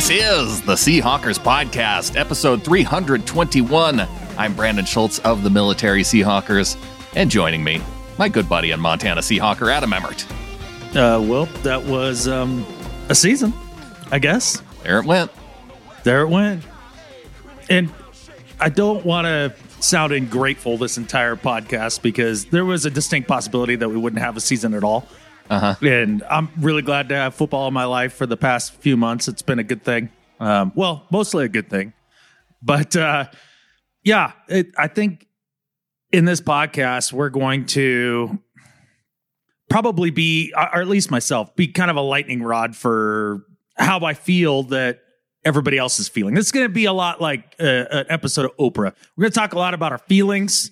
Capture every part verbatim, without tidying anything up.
This is the Seahawkers Podcast, episode three twenty-one. I'm Brandon Schultz of the Military Seahawkers, and joining me, my good buddy and Montana Seahawker, Adam Emmert. Uh, well, that was um, a season, I guess. There it went. There it went. And I don't want to sound ungrateful this entire podcast because there was a distinct possibility that we wouldn't have a season at all. Uh-huh. And I'm really glad to have football in my life for the past few months. It's been a good thing. Um, well, mostly a good thing. But uh, yeah, it, I think in this podcast, we're going to probably be, or at least myself, be kind of a lightning rod for how I feel that everybody else is feeling. This is going to be a lot like uh, an episode of Oprah. We're going to talk a lot about our feelings.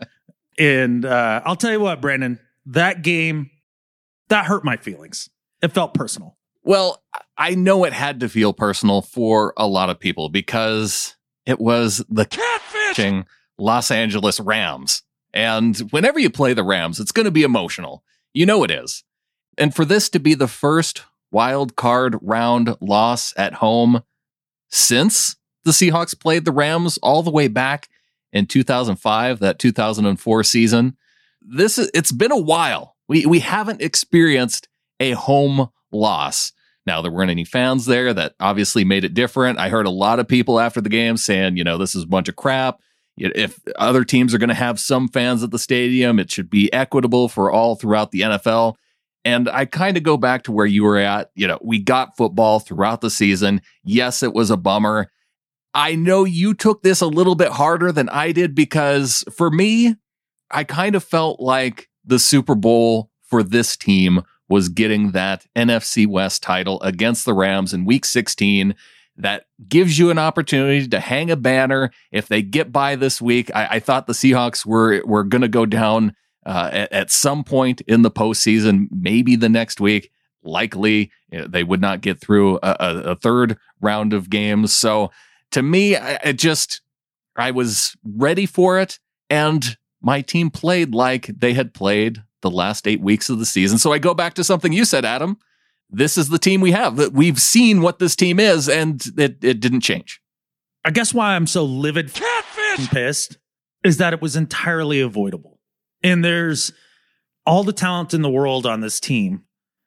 and uh, I'll tell you what, Brandon, that game, that hurt my feelings. It felt personal. Well, I know it had to feel personal for a lot of people because it was the catfishing Los Angeles Rams. And whenever you play the Rams, it's going to be emotional. You know it is. And for this to be the first wild card round loss at home since the Seahawks played the Rams all the way back in two thousand five, that two thousand four season, this is, it's been a while. We we haven't experienced a home loss. Now, there weren't any fans there. That obviously made it different. I heard a lot of people after the game saying, you know, this is a bunch of crap. If other teams are going to have some fans at the stadium, it should be equitable for all throughout the N F L. And I kind of go back to where you were at. You know, we got football throughout the season. Yes, it was a bummer. I know you took this a little bit harder than I did because for me, I kind of felt like the Super Bowl for this team was getting that N F C West title against the Rams in week sixteen. That gives you an opportunity to hang a banner. If they get by this week, I, I thought the Seahawks were, were going to go down uh, at, at some point in the postseason, maybe the next week. Likely, you know, they would not get through a, a, a third round of games. So to me, I, I just, I was ready for it. And my team played like they had played the last eight weeks of the season. So I go back to something you said, Adam. This is the team we have. That we've seen what this team is, and it, it didn't change. I guess why I'm so livid Catfish. and pissed is that it was entirely avoidable. And there's all the talent in the world on this team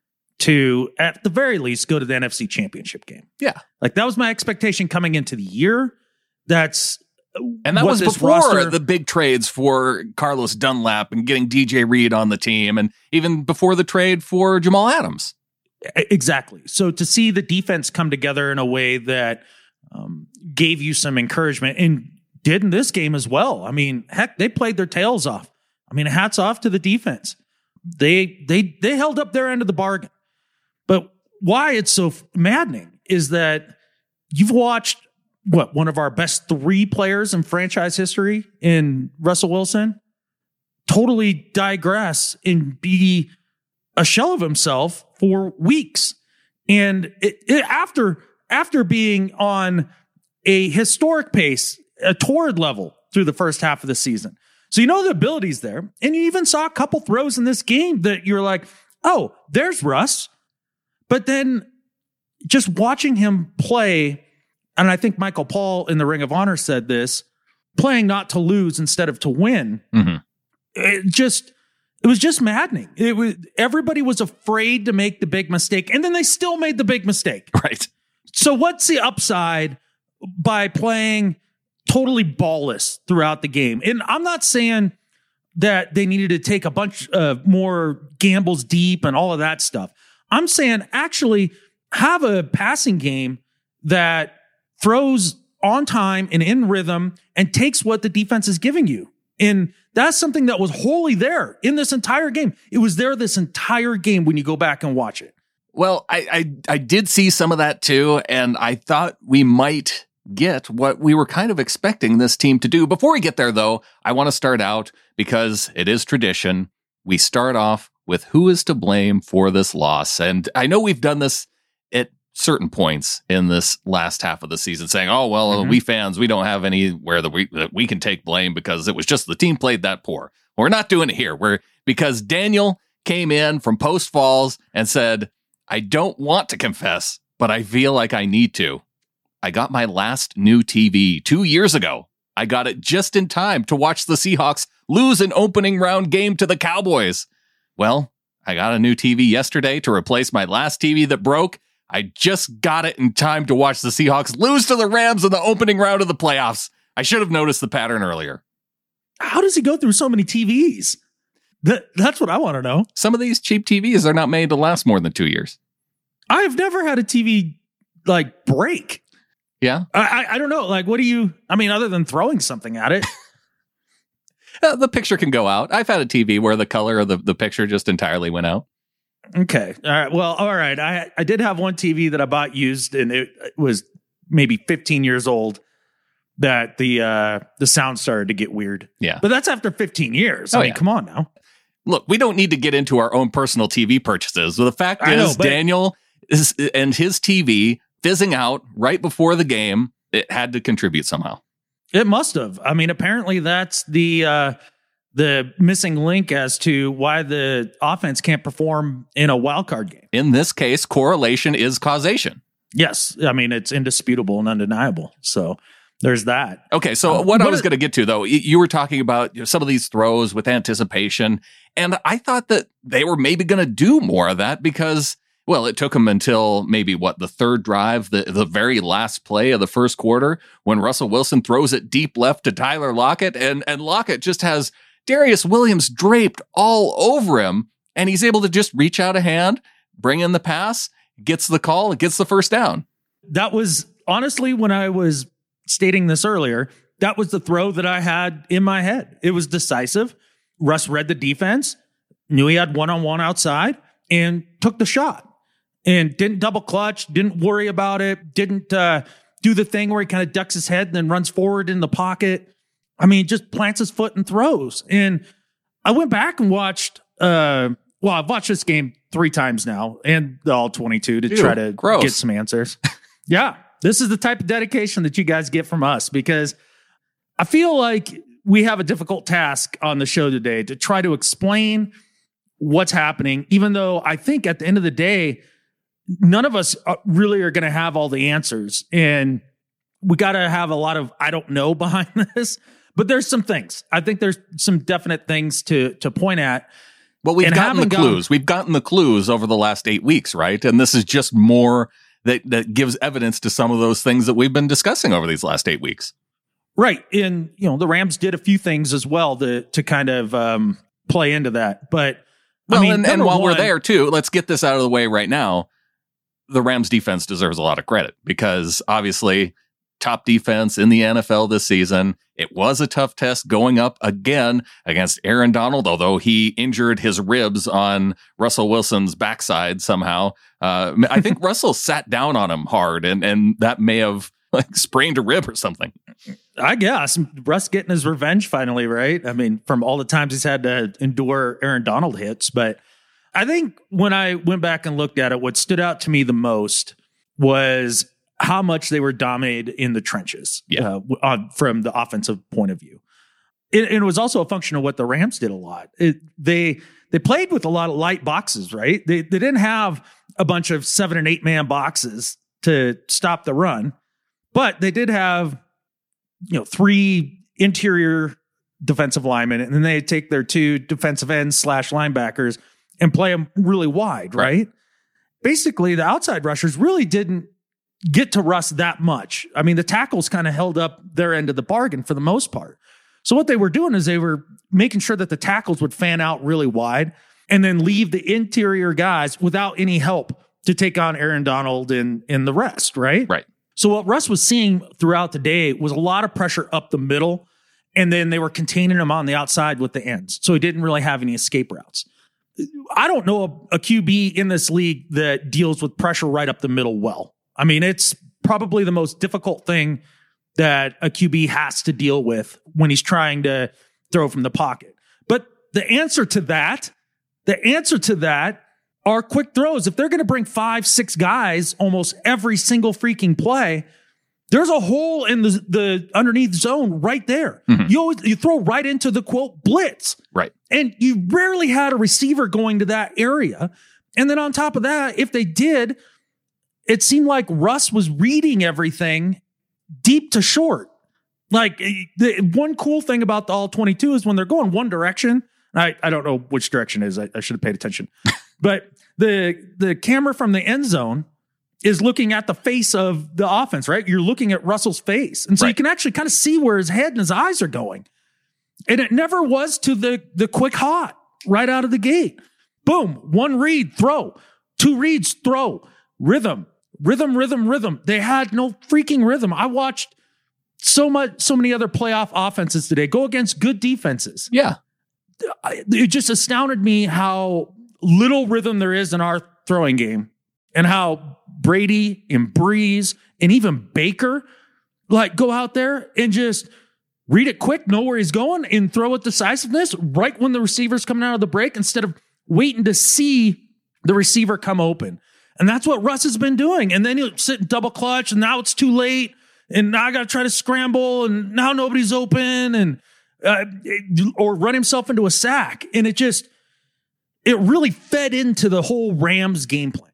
to, at the very least, go to the N F C Championship game. Yeah. Like, that was my expectation coming into the year. That's And that what was before roster, the big trades for Carlos Dunlap and getting D J Reed on the team, and even before the trade for Jamal Adams. Exactly. So to see the defense come together in a way that um, gave you some encouragement and did in this game as well. I mean, heck, they played their tails off. I mean, hats off to the defense. They they they held up their end of the bargain. But why it's so maddening is that you've watched what one of our best three players in franchise history in Russell Wilson totally digress and be a shell of himself for weeks. And it, it, after, after being on a historic pace, a torrid level through the first half of the season. So, you know, the ability's there. And you even saw a couple throws in this game that you're like, oh, there's Russ. But then just watching him play, and I think Michael Paul in the Ring of Honor said this, playing not to lose instead of to win. Mm-hmm. It just, it was just maddening. It was, everybody was afraid to make the big mistake, and then they still made the big mistake. Right. So what's the upside by playing totally ballless throughout the game? And I'm not saying that they needed to take a bunch of more gambles deep and all of that stuff. I'm saying actually have a passing game that throws on time and in rhythm and takes what the defense is giving you. And that's something that was wholly there in this entire game. It was there this entire game when you go back and watch it. Well, I, I, I did see some of that too, and I thought we might get what we were kind of expecting this team to do. Before we get there, though, I want to start out, because it is tradition, we start off with who is to blame for this loss. And I know we've done this at certain points in this last half of the season, saying, oh, well, mm-hmm. we fans, we don't have anywhere that we, that we can take blame because it was just the team played that poor. We're not doing it here. We're because Daniel came in from Post Falls and said, I don't want to confess, but I feel like I need to. I got my last new T V two years ago. I got it just in time to watch the Seahawks lose an opening round game to the Cowboys. Well, I got a new T V yesterday to replace my last T V that broke. I just got it in time to watch the Seahawks lose to the Rams in the opening round of the playoffs. I should have noticed the pattern earlier. How does he go through so many T Vs? That, that's what I want to know. Some of these cheap T Vs are not made to last more than two years. I have never had a T V like break. Yeah. I, I, I don't know. Like, what do you, I mean, other than throwing something at it? uh, the picture can go out. I've had a T V where the color of the, the picture just entirely went out. Okay. All right. Well, all right. I, I did have one T V that I bought used, and it, it was maybe fifteen years old, that the uh, the sound started to get weird. Yeah. But that's after fifteen years. I Oh, mean, yeah. come on now. Look, we don't need to get into our own personal T V purchases. The fact I is, know, but- Daniel is, and his T V fizzing out right before the game, it had to contribute somehow. It must have. I mean, apparently that's the uh, the missing link as to why the offense can't perform in a wild card game. In this case, correlation is causation. Yes. I mean, it's indisputable and undeniable. So there's that. Okay, so Uh, what I what was is- going to get to, though, y- you were talking about you know, some of these throws with anticipation, and I thought that they were maybe going to do more of that because, well, it took them until maybe, what, the third drive, the, the very last play of the first quarter, when Russell Wilson throws it deep left to Tyler Lockett, and, and Lockett just has Darius Williams draped all over him, and he's able to just reach out a hand, bring in the pass, gets the call, gets the first down. That was honestly, when I was stating this earlier, that was the throw that I had in my head. It was decisive. Russ read the defense, knew he had one-on-one outside, and took the shot. And didn't double clutch, didn't worry about it, didn't uh, do the thing where he kind of ducks his head and then runs forward in the pocket. I mean, just plants his foot and throws. And I went back and watched, uh, well, I've watched this game three times now, and the all twenty-two to Ew, try to gross. get some answers. Yeah, this is the type of dedication that you guys get from us, because I feel like we have a difficult task on the show today to try to explain what's happening, even though I think at the end of the day, none of us really are going to have all the answers. And we got to have a lot of I don't know behind this. But there's some things. I think there's some definite things to to point at. Well, we've And gotten the having clues. We've gotten the clues over the last eight weeks, right? And this is just more that, that gives evidence to some of those things that we've been discussing over these last eight weeks. Right. And, you know, the Rams did a few things as well to to kind of um, play into that. But, Well, I mean, and, and number while we're one- there, too, let's get this out of the way right now. The Rams defense deserves a lot of credit because obviously top defense in the N F L this season. It was a tough test going up again against Aaron Donald, although he injured his ribs on Russell Wilson's backside somehow. Uh, I think Russell sat down on him hard, and, and that may have like sprained a rib or something. I guess Russ getting his revenge finally, right? I mean, from all the times he's had to endure Aaron Donald hits. But I think when I went back and looked at it, what stood out to me the most was how much they were dominated in the trenches, Yeah. uh, on, from the offensive point of view. It, it was also a function of what the Rams did a lot. It, they they played with a lot of light boxes, right? They they didn't have a bunch of seven and eight man boxes to stop the run, but they did have, you know, three interior defensive linemen, and then they take their two defensive ends slash linebackers and play them really wide, right? Right. Basically, the outside rushers really didn't get to Russ that much. I mean, the tackles kind of held up their end of the bargain for the most part. So what they were doing is they were making sure that the tackles would fan out really wide and then leave the interior guys without any help to take on Aaron Donald and, and the rest, right? Right. So what Russ was seeing throughout the day was a lot of pressure up the middle, and then they were containing him on the outside with the ends. So he didn't really have any escape routes. I don't know a, a Q B in this league that deals with pressure right up the middle well. I mean, it's probably the most difficult thing that a Q B has to deal with when he's trying to throw from the pocket. But the answer to that, the answer to that are quick throws. If they're going to bring five, six guys almost every single freaking play, there's a hole in the, the underneath zone right there. Mhm. You always, you throw right into the quote blitz. Right. And you rarely had a receiver going to that area. And then on top of that, if they did, it seemed like Russ was reading everything deep to short. Like the one cool thing about the all twenty-two is when they're going one direction. I, I don't know which direction it is. I, I should have paid attention. But the the camera from the end zone is looking at the face of the offense, right? You're looking at Russell's face. And so right. you can actually kind of see where his head and his eyes are going. And it never was to the, the quick hot right out of the gate. Boom. One read, throw. Two reads, throw. Rhythm, rhythm, rhythm, rhythm. They had no freaking rhythm. I watched so much, so many other playoff offenses today go against good defenses. Yeah. It just astounded me how little rhythm there is in our throwing game and how Brady and Breeze and even Baker like go out there and just read it quick, know where he's going, and throw with decisiveness right when the receiver's coming out of the break instead of waiting to see the receiver come open. And that's what Russ has been doing. And then he'll sit and double clutch, and now it's too late, and now I got to try to scramble, and now nobody's open, and uh, or run himself into a sack. And it just, it really fed into the whole Rams game plan.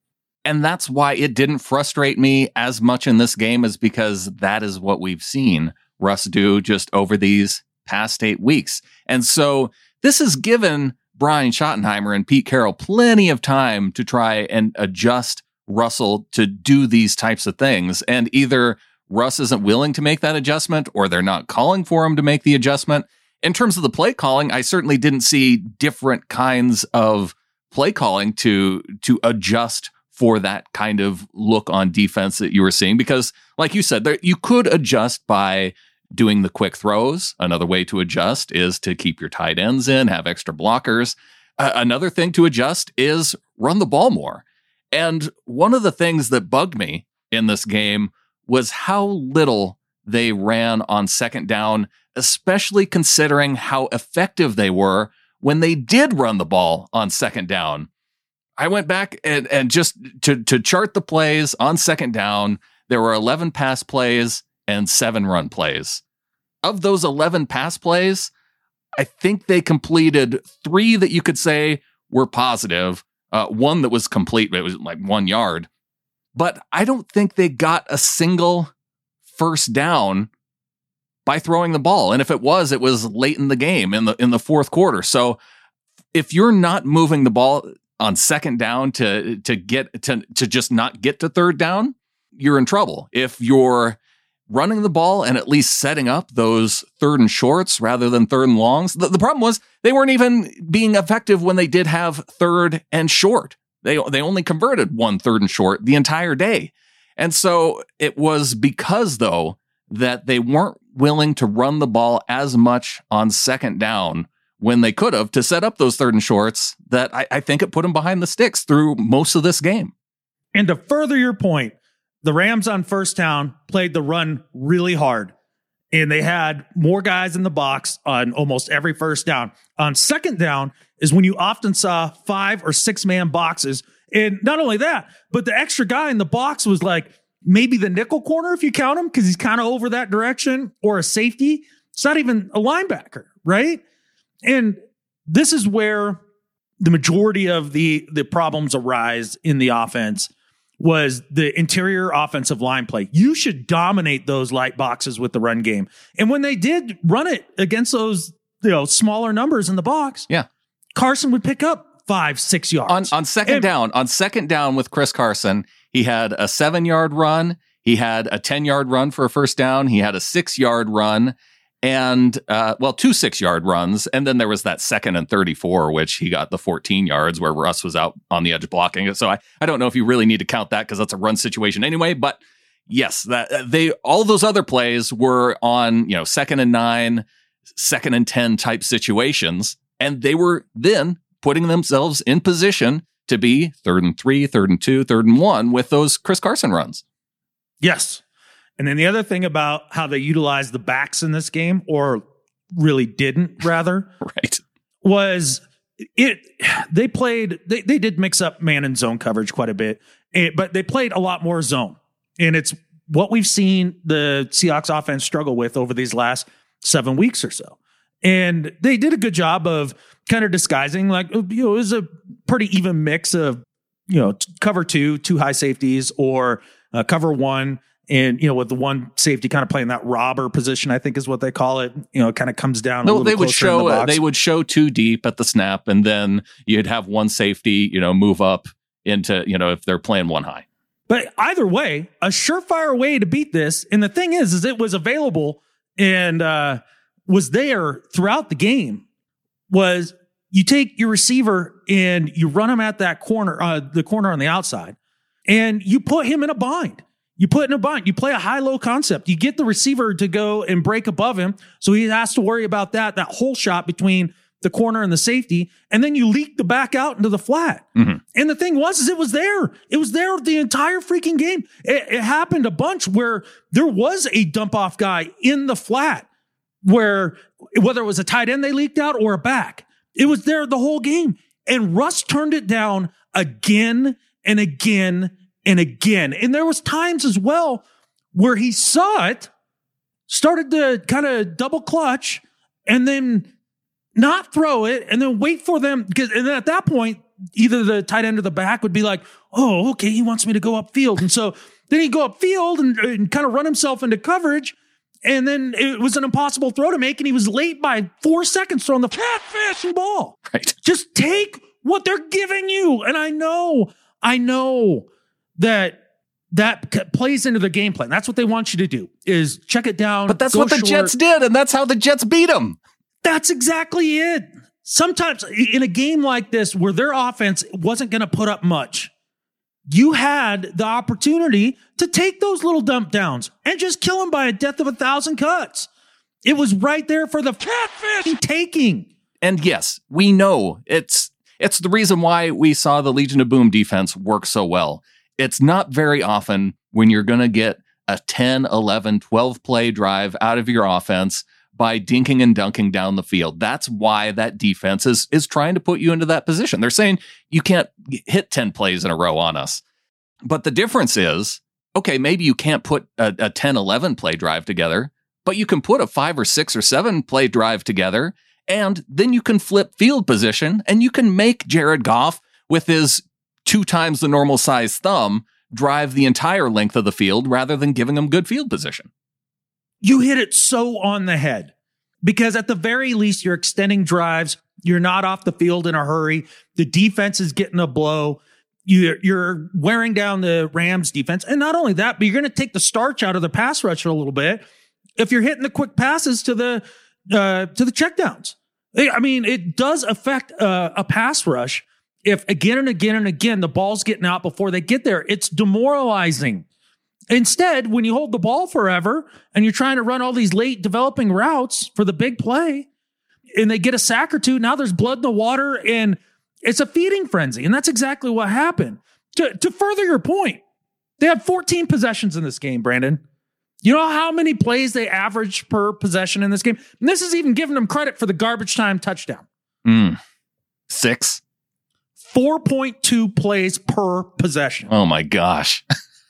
And that's why it didn't frustrate me as much in this game, is because that is what we've seen Russ do just over these past eight weeks. And so this has given Brian Schottenheimer and Pete Carroll plenty of time to try and adjust Russell to do these types of things. And either Russ isn't willing to make that adjustment, or they're not calling for him to make the adjustment. In terms of the play calling, I certainly didn't see different kinds of play calling to, to adjust for that kind of look on defense that you were seeing. Because like you said, there, you could adjust by doing the quick throws. Another way to adjust is to keep your tight ends in, have extra blockers. Uh, another thing to adjust is run the ball more. And one of the things that bugged me in this game was how little they ran on second down, especially considering how effective they were when they did run the ball on second down. I went back and, and just to, to chart the plays on second down. There were eleven pass plays and seven run plays. Of those eleven pass plays, I think they completed three that you could say were positive. Uh, one that was complete, it was like one yard. But I don't think they got a single first down by throwing the ball. And if it was, it was late in the game in the in the fourth quarter. So if you're not moving the ball on second down to to get to to just not get to third down, you're in trouble. If you're running the ball and at least setting up those third and shorts rather than third and longs, the, the problem was they weren't even being effective when they did have third and short. They they only converted one third and short the entire day. And so it was because, though, that they weren't willing to run the ball as much on second down when they could have to set up those third and shorts, that I, I think it put them behind the sticks through most of this game. And to further your point, the Rams on first down played the run really hard, and they had more guys in the box on almost every first down. On second down is when you often saw five or six man boxes. And not only that, but the extra guy in the box was like maybe the nickel corner, if you count him, because he's kind of over that direction, or a safety. It's not even a linebacker, right? And this is where the majority of the, the problems arise in the offense, was the interior offensive line play. You should dominate those light boxes with the run game. And when they did run it against those, you know, smaller numbers in the box, yeah, Carson would pick up five, six yards. On, on second and, down, on second down with Chris Carson, he had a seven yard run. He had a ten yard run for a first down. He had a six yard run. And, uh, well, two six-yard runs, and then there was that second and thirty-four, which he got the fourteen yards where Russ was out on the edge blocking it. So I, I don't know if you really need to count that because that's a run situation anyway. But yes, that they all those other plays were on, you know, second and nine, second and ten type situations, and they were then putting themselves in position to be third and three, third and two, third and one with those Chris Carson runs. Yes. And then the other thing about how they utilized the backs in this game, or really didn't, rather, right, was it. They played, they, they did mix up man and zone coverage quite a bit, it, but they played a lot more zone. And it's what we've seen the Seahawks offense struggle with over these last seven weeks or so. And they did a good job of kind of disguising, like, you know, it was a pretty even mix of, you know, cover two, two high safeties, or uh, cover one, And, you know, with the one safety kind of playing that robber position, I think is what they call it. You know, it kind of comes down. No, a little they would closer show in the box. they would show two deep at the snap, and then you'd have one safety, you know, move up into, you know, if they're playing one high. But either way, a surefire way to beat this. And the thing is, is it was available and uh, was there throughout the game. Was you take your receiver and you run him at that corner, uh, the corner on the outside, and you put him in a bind. You put in a bind. You play a high-low concept. You get the receiver to go and break above him, so he has to worry about that, that whole shot between the corner and the safety, and then you leak the back out into the flat. Mm-hmm. And the thing was, is it was there. It was there the entire freaking game. It, it happened a bunch where there was a dump-off guy in the flat, where whether it was a tight end they leaked out or a back, it was there the whole game. And Russ turned it down again and again and again. And there was times as well where he saw it, started to kind of double clutch, and then not throw it, and then wait for them. Because and then at that point, either the tight end or the back would be like, oh, okay, he wants me to go upfield. And so then he'd go upfield and, and kind of run himself into coverage. And then it was an impossible throw to make, and he was late by four seconds throwing the catfish ball. Right. Just take what they're giving you. And I know, I know that that plays into the game plan. That's what they want you to do, is check it down. But that's what the short. Jets did, and that's how the Jets beat them. That's exactly it. Sometimes in a game like this where their offense wasn't going to put up much, you had the opportunity to take those little dump downs and just kill them by a death of a thousand cuts. It was right there for the catfish taking. And yes, we know it's it's the reason why we saw the Legion of Boom defense work so well. It's not very often when you're going to get a ten, eleven, twelve play drive out of your offense by dinking and dunking down the field. That's why that defense is, is trying to put you into that position. They're saying you can't hit ten plays in a row on us. But the difference is, okay, maybe you can't put a, a ten, eleven play drive together, but you can put a five or six or seven play drive together, and then you can flip field position, and you can make Jared Goff with his two times the normal size thumb drive the entire length of the field rather than giving him good field position. You hit it so on the head, because at the very least, you're extending drives. You're not off the field in a hurry. The defense is getting a blow. You're, you're wearing down the Rams defense. And not only that, but you're going to take the starch out of the pass rush a little bit if you're hitting the quick passes to the, uh, to the checkdowns. I mean, it does affect uh, a pass rush if again and again and again, the ball's getting out before they get there. It's demoralizing. Instead, when you hold the ball forever and you're trying to run all these late developing routes for the big play and they get a sack or two, now there's blood in the water and it's a feeding frenzy. And that's exactly what happened. To, to further your point, they had fourteen possessions in this game, Brandon. You know how many plays they averaged per possession in this game? And this is even giving them credit for the garbage time touchdown. Mm. Six? four point two plays per possession. Oh my gosh.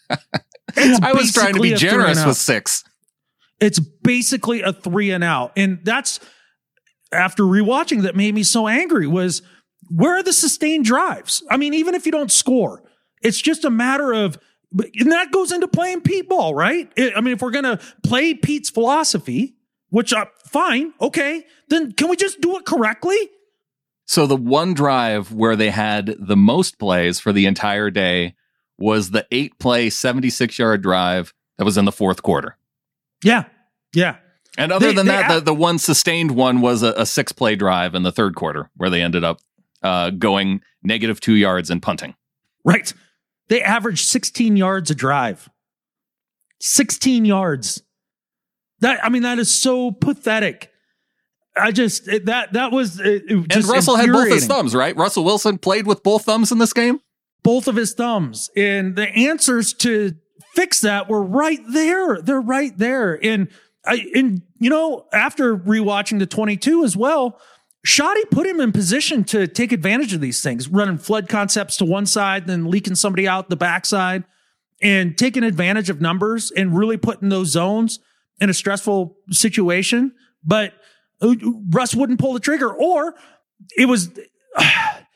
I was trying to be generous with six. It's basically a three and out. And that's, after rewatching, that made me so angry was, where are the sustained drives? I mean, even if you don't score, it's just a matter of, and that goes into playing Pete ball, right? I mean, if we're going to play Pete's philosophy, which uh, fine, okay, then can we just do it correctly? So the one drive where they had the most plays for the entire day was the eight play, seventy-six yard drive that was in the fourth quarter. Yeah. Yeah. And other they, than that, have- the, the one sustained one was a, a six play drive in the third quarter where they ended up uh, going negative two yards and punting. Right. They averaged sixteen yards a drive. sixteen yards. That, I mean, that is so pathetic. I just, it, that, that was, it, it just and Russell had both his infuriating. thumbs, right? Russell Wilson played with both thumbs in this game. Both of his thumbs. And the answers to fix that were right there. They're right there. And I, and you know, after rewatching the twenty-two as well, Shoddy put him in position to take advantage of these things, running flood concepts to one side, then leaking somebody out the backside, and taking advantage of numbers and really putting those zones in a stressful situation. But Russ wouldn't pull the trigger, or it was,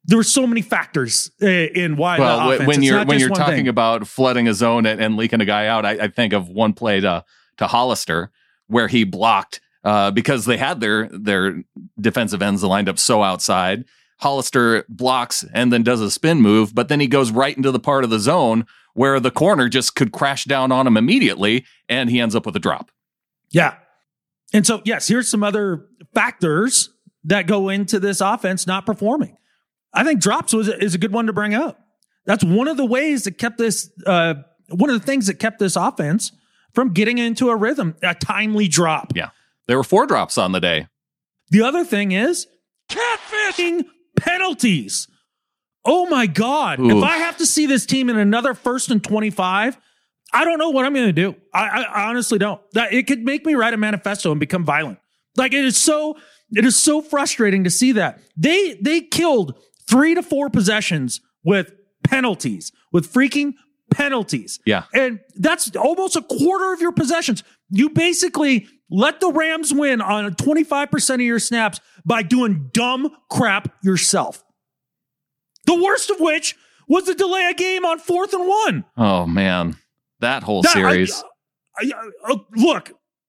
there were so many factors uh, in why well, the offense. when It's you're not when just you're one talking thing. about flooding a zone and, and leaking a guy out, I, I think of one play to to Hollister where he blocked uh, because they had their their defensive ends lined up so outside. Hollister blocks and then does a spin move, but then he goes right into the part of the zone where the corner just could crash down on him immediately, and he ends up with a drop. Yeah. And so, yes, here's some other factors that go into this offense not performing. I think drops was is a good one to bring up. That's one of the ways that kept this, uh, one of the things that kept this offense from getting into a rhythm, a timely drop. Yeah. There were four drops on the day. The other thing is catfishing penalties. Oh my God. Oof. If I have to see this team in another first and twenty-five, I don't know what I'm going to do. I, I honestly don't. That it could make me write a manifesto and become violent. Like it is so, it is so frustrating to see that they, they killed three to four possessions with penalties, with freaking penalties. Yeah. And that's almost a quarter of your possessions. You basically let the Rams win on twenty-five percent of your snaps by doing dumb crap yourself. The worst of which was the delay a game on fourth and one. Oh, man. That whole That- series. I, I, uh, look,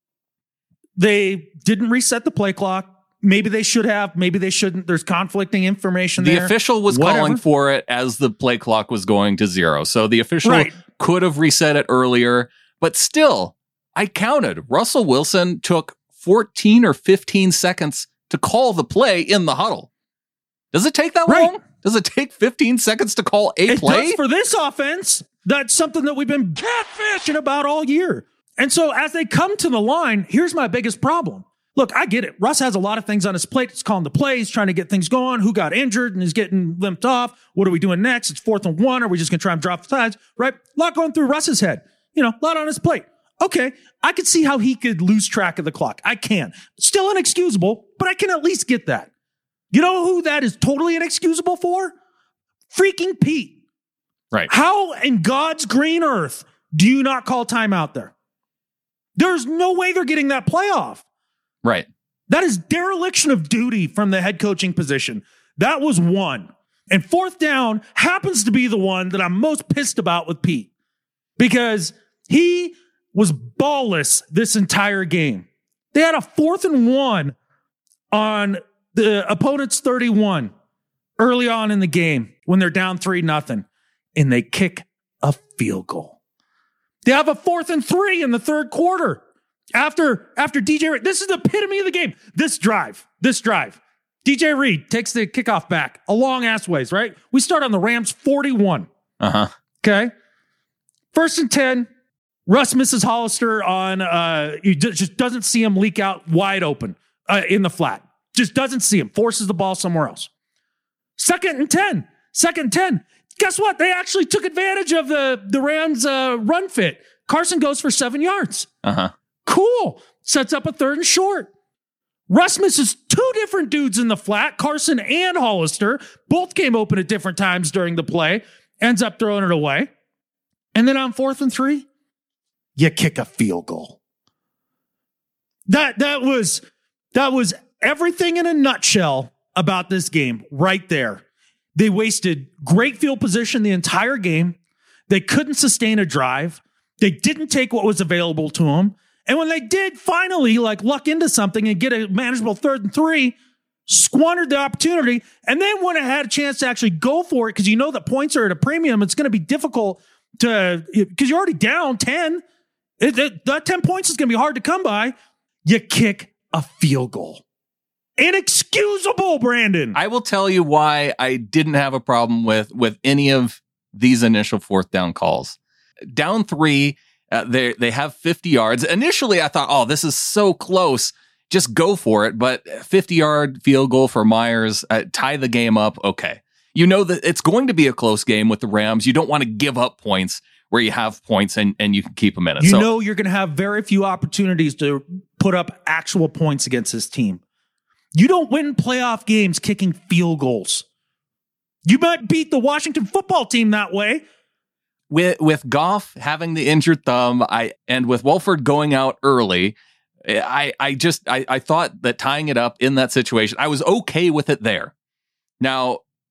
they didn't reset the play clock. Maybe they should have. Maybe they shouldn't. There's conflicting information The there. official was Whatever. calling for it as the play clock was going to zero. So the official Right. could have reset it earlier, but still, I counted. Russell Wilson took fourteen or fifteen seconds to call the play in the huddle. Does it take that Right. long? Does it take fifteen seconds to call a It play? does for this offense. That's something that we've been catfishing about all year. And so as they come to the line, here's my biggest problem. Look, I get it. Russ has a lot of things on his plate. He's calling the plays, trying to get things going. Who got injured and is getting limped off? What are we doing next? It's fourth and one. Are we just going to try and drop the sides? Right? A lot going through Russ's head. You know, a lot on his plate. Okay, I could see how he could lose track of the clock. I can. Still inexcusable, but I can at least get that. You know who that is totally inexcusable for? Freaking Pete. Right. How in God's green earth do you not call timeout there? There's no way they're getting that playoff. Right. That is dereliction of duty from the head coaching position. That was one. And fourth down happens to be the one that I'm most pissed about with Pete because he was ballless this entire game. They had a fourth and one on the opponent's thirty-one early on in the game when they're down three nothing, and they kick a field goal. They have a fourth and three in the third quarter. After, after D J Reed, this is the epitome of the game. This drive, this drive. D J Reed takes the kickoff back a long ass ways, right? We start on the Rams forty-one. Uh-huh. Okay. First and ten. Russ misses Hollister on, uh, he d- just doesn't see him leak out wide open uh, in the flat. Just doesn't see him. Forces the ball somewhere else. Second and ten. Second and ten. Guess what? They actually took advantage of the, the Rams uh, run fit. Carson goes for seven yards. Uh-huh. Cool. Sets up a third and short. Russ misses two different dudes in the flat, Carson and Hollister. Both came open at different times during the play. Ends up throwing it away. And then on fourth and three, you kick a field goal. That, that was, that was everything in a nutshell about this game right there. They wasted great field position the entire game. They couldn't sustain a drive. They didn't take what was available to them. And when they did finally like luck into something and get a manageable third and three, squandered the opportunity. And then when it had a chance to actually go for it, because you know that points are at a premium, it's going to be difficult to, because you're already down ten. It, it, that ten points is going to be hard to come by. You kick a field goal. Inexcusable, Brandon. I will tell you why I didn't have a problem with with any of these initial fourth down calls. Down three, uh, they they have fifty yards. Initially, I thought, oh, this is so close. Just go for it. But fifty-yard field goal for Myers, uh, tie the game up. Okay. You know that it's going to be a close game with the Rams. You don't want to give up points where you have points and, and you can keep them in it. You so, know you're going to have very few opportunities to put up actual points against this team. You don't win playoff games kicking field goals. You might beat the Washington football team that way. With with Goff having the injured thumb, I and with Wolford going out early, I I just I, I thought that tying it up in that situation, I was okay with it there. Now,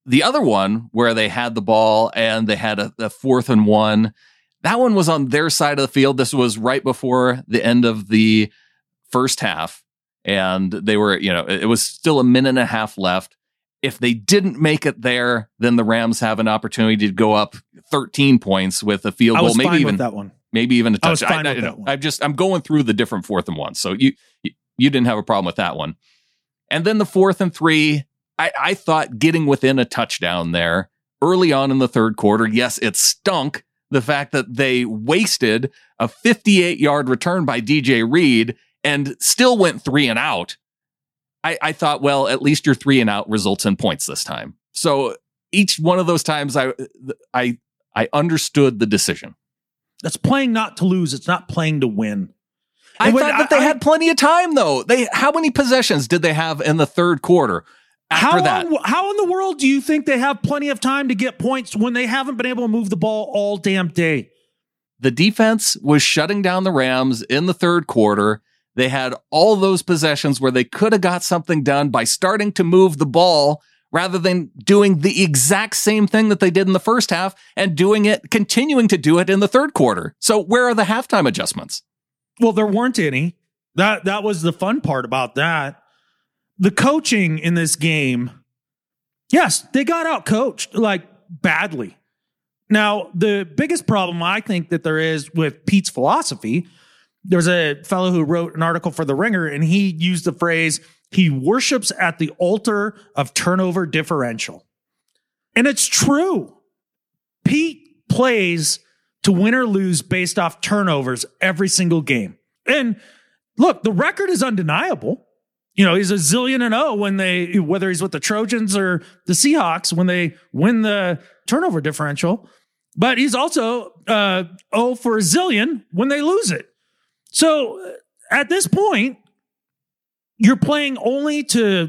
the other one where they had the ball and they had a, a fourth and one, that one was on their side of the field. This was right before the end of the first half. And they were, you know, it was still a minute and a half left. If they didn't make it there, then the Rams have an opportunity to go up thirteen points with a field goal. I was maybe fine even with that one. Maybe even a touchdown. I was fine I, with I, that one. I'm just, I'm going through the different fourth and one. So you, you, you didn't have a problem with that one. And then the fourth and three, I, I thought getting within a touchdown there early on in the third quarter. Yes, it stunk. The fact that they wasted a fifty-eight yard return by D J Reed and still went three and out. I, I thought, well, at least your three and out results in points this time. So each one of those times I, I, I understood the decision. That's playing not to lose. It's not playing to win. I And when thought that they I- had plenty of time, though. They how many possessions did they have in the third quarter after How, that? in, how in the world do you think they have plenty of time to get points when they haven't been able to move the ball all damn day? The defense was shutting down the Rams in the third quarter. They had all those possessions where they could have got something done by starting to move the ball rather than doing the exact same thing that they did in the first half and doing it, continuing to do it in the third quarter. So where are the halftime adjustments? Well, there weren't any. That that was the fun part about that. The coaching in this game, yes, they got out coached like badly. Now, the biggest problem I think that there is with Pete's philosophy, there's a fellow who wrote an article for The Ringer, and he used the phrase, he worships at the altar of turnover differential. And it's true. Pete plays to win or lose based off turnovers every single game. And look, the record is undeniable. You know, he's a zillion and oh when they, whether he's with the Trojans or the Seahawks, when they win the turnover differential. But he's also uh, oh for a zillion when they lose it. So at this point, you're playing only to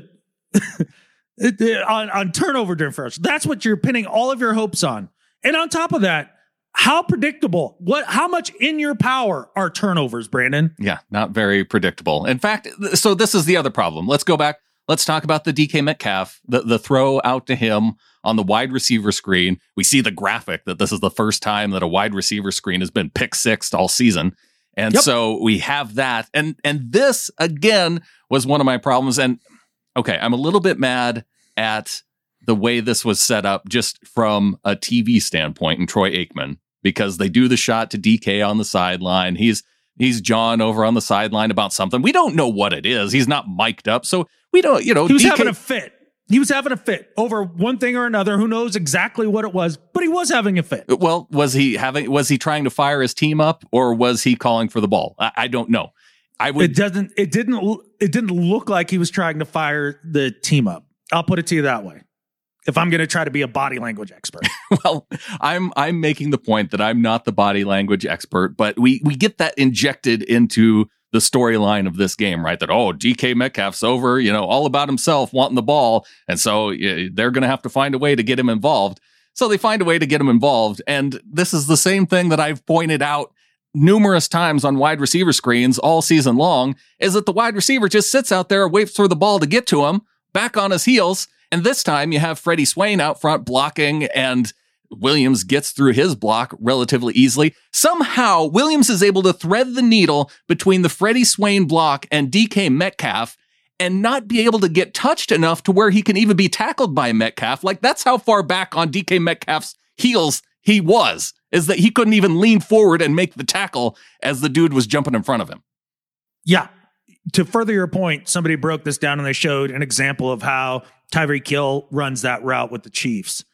on, on turnover differential. That's what you're pinning all of your hopes on. And on top of that, how predictable, what, how much in your power are turnovers, Brandon? Yeah, not very predictable. In fact, th- so this is the other problem. Let's go back. Let's talk about the D K Metcalf, the, the throw out to him on the wide receiver screen. We see the graphic that this is the first time that a wide receiver screen has been pick sixed all season. And Yep. so we have that. And and this, again, was one of my problems. And okay, I'm a little bit mad at the way this was set up just from a T V standpoint in Troy Aikman, because they do the shot to D K on the sideline. He's he's John over on the sideline about something. We don't know what it is. He's not mic'd up. So we don't, you know, He was D K having a fit. He was having a fit over one thing or another. Who knows exactly what it was, but he was having a fit. Well, was he having, was he trying to fire his team up, or was he calling for the ball? I, I don't know. I would, It doesn't, it didn't, it didn't look like he was trying to fire the team up. I'll put it to you that way. If I'm going to try to be a body language expert. well, I'm, I'm making the point that I'm not the body language expert, but we, we get that injected into the storyline of this game, right? That, oh, D K Metcalf's over, you know, all about himself wanting the ball. And so yeah, they're going to have to find a way to get him involved. So they find a way to get him involved. And this is the same thing that I've pointed out numerous times on wide receiver screens all season long, is that the wide receiver just sits out there, waits for the ball to get to him, back on his heels. And this time you have Freddie Swain out front blocking, and Williams gets through his block relatively easily. Somehow Williams is able to thread the needle between the Freddie Swain block and D K Metcalf and not be able to get touched enough to where he can even be tackled by Metcalf. Like, that's how far back on D K Metcalf's heels he was, is that he couldn't even lean forward and make the tackle as the dude was jumping in front of him. Yeah. To further your point, somebody broke this down and they showed an example of how Tyreek Hill runs that route with the Chiefs.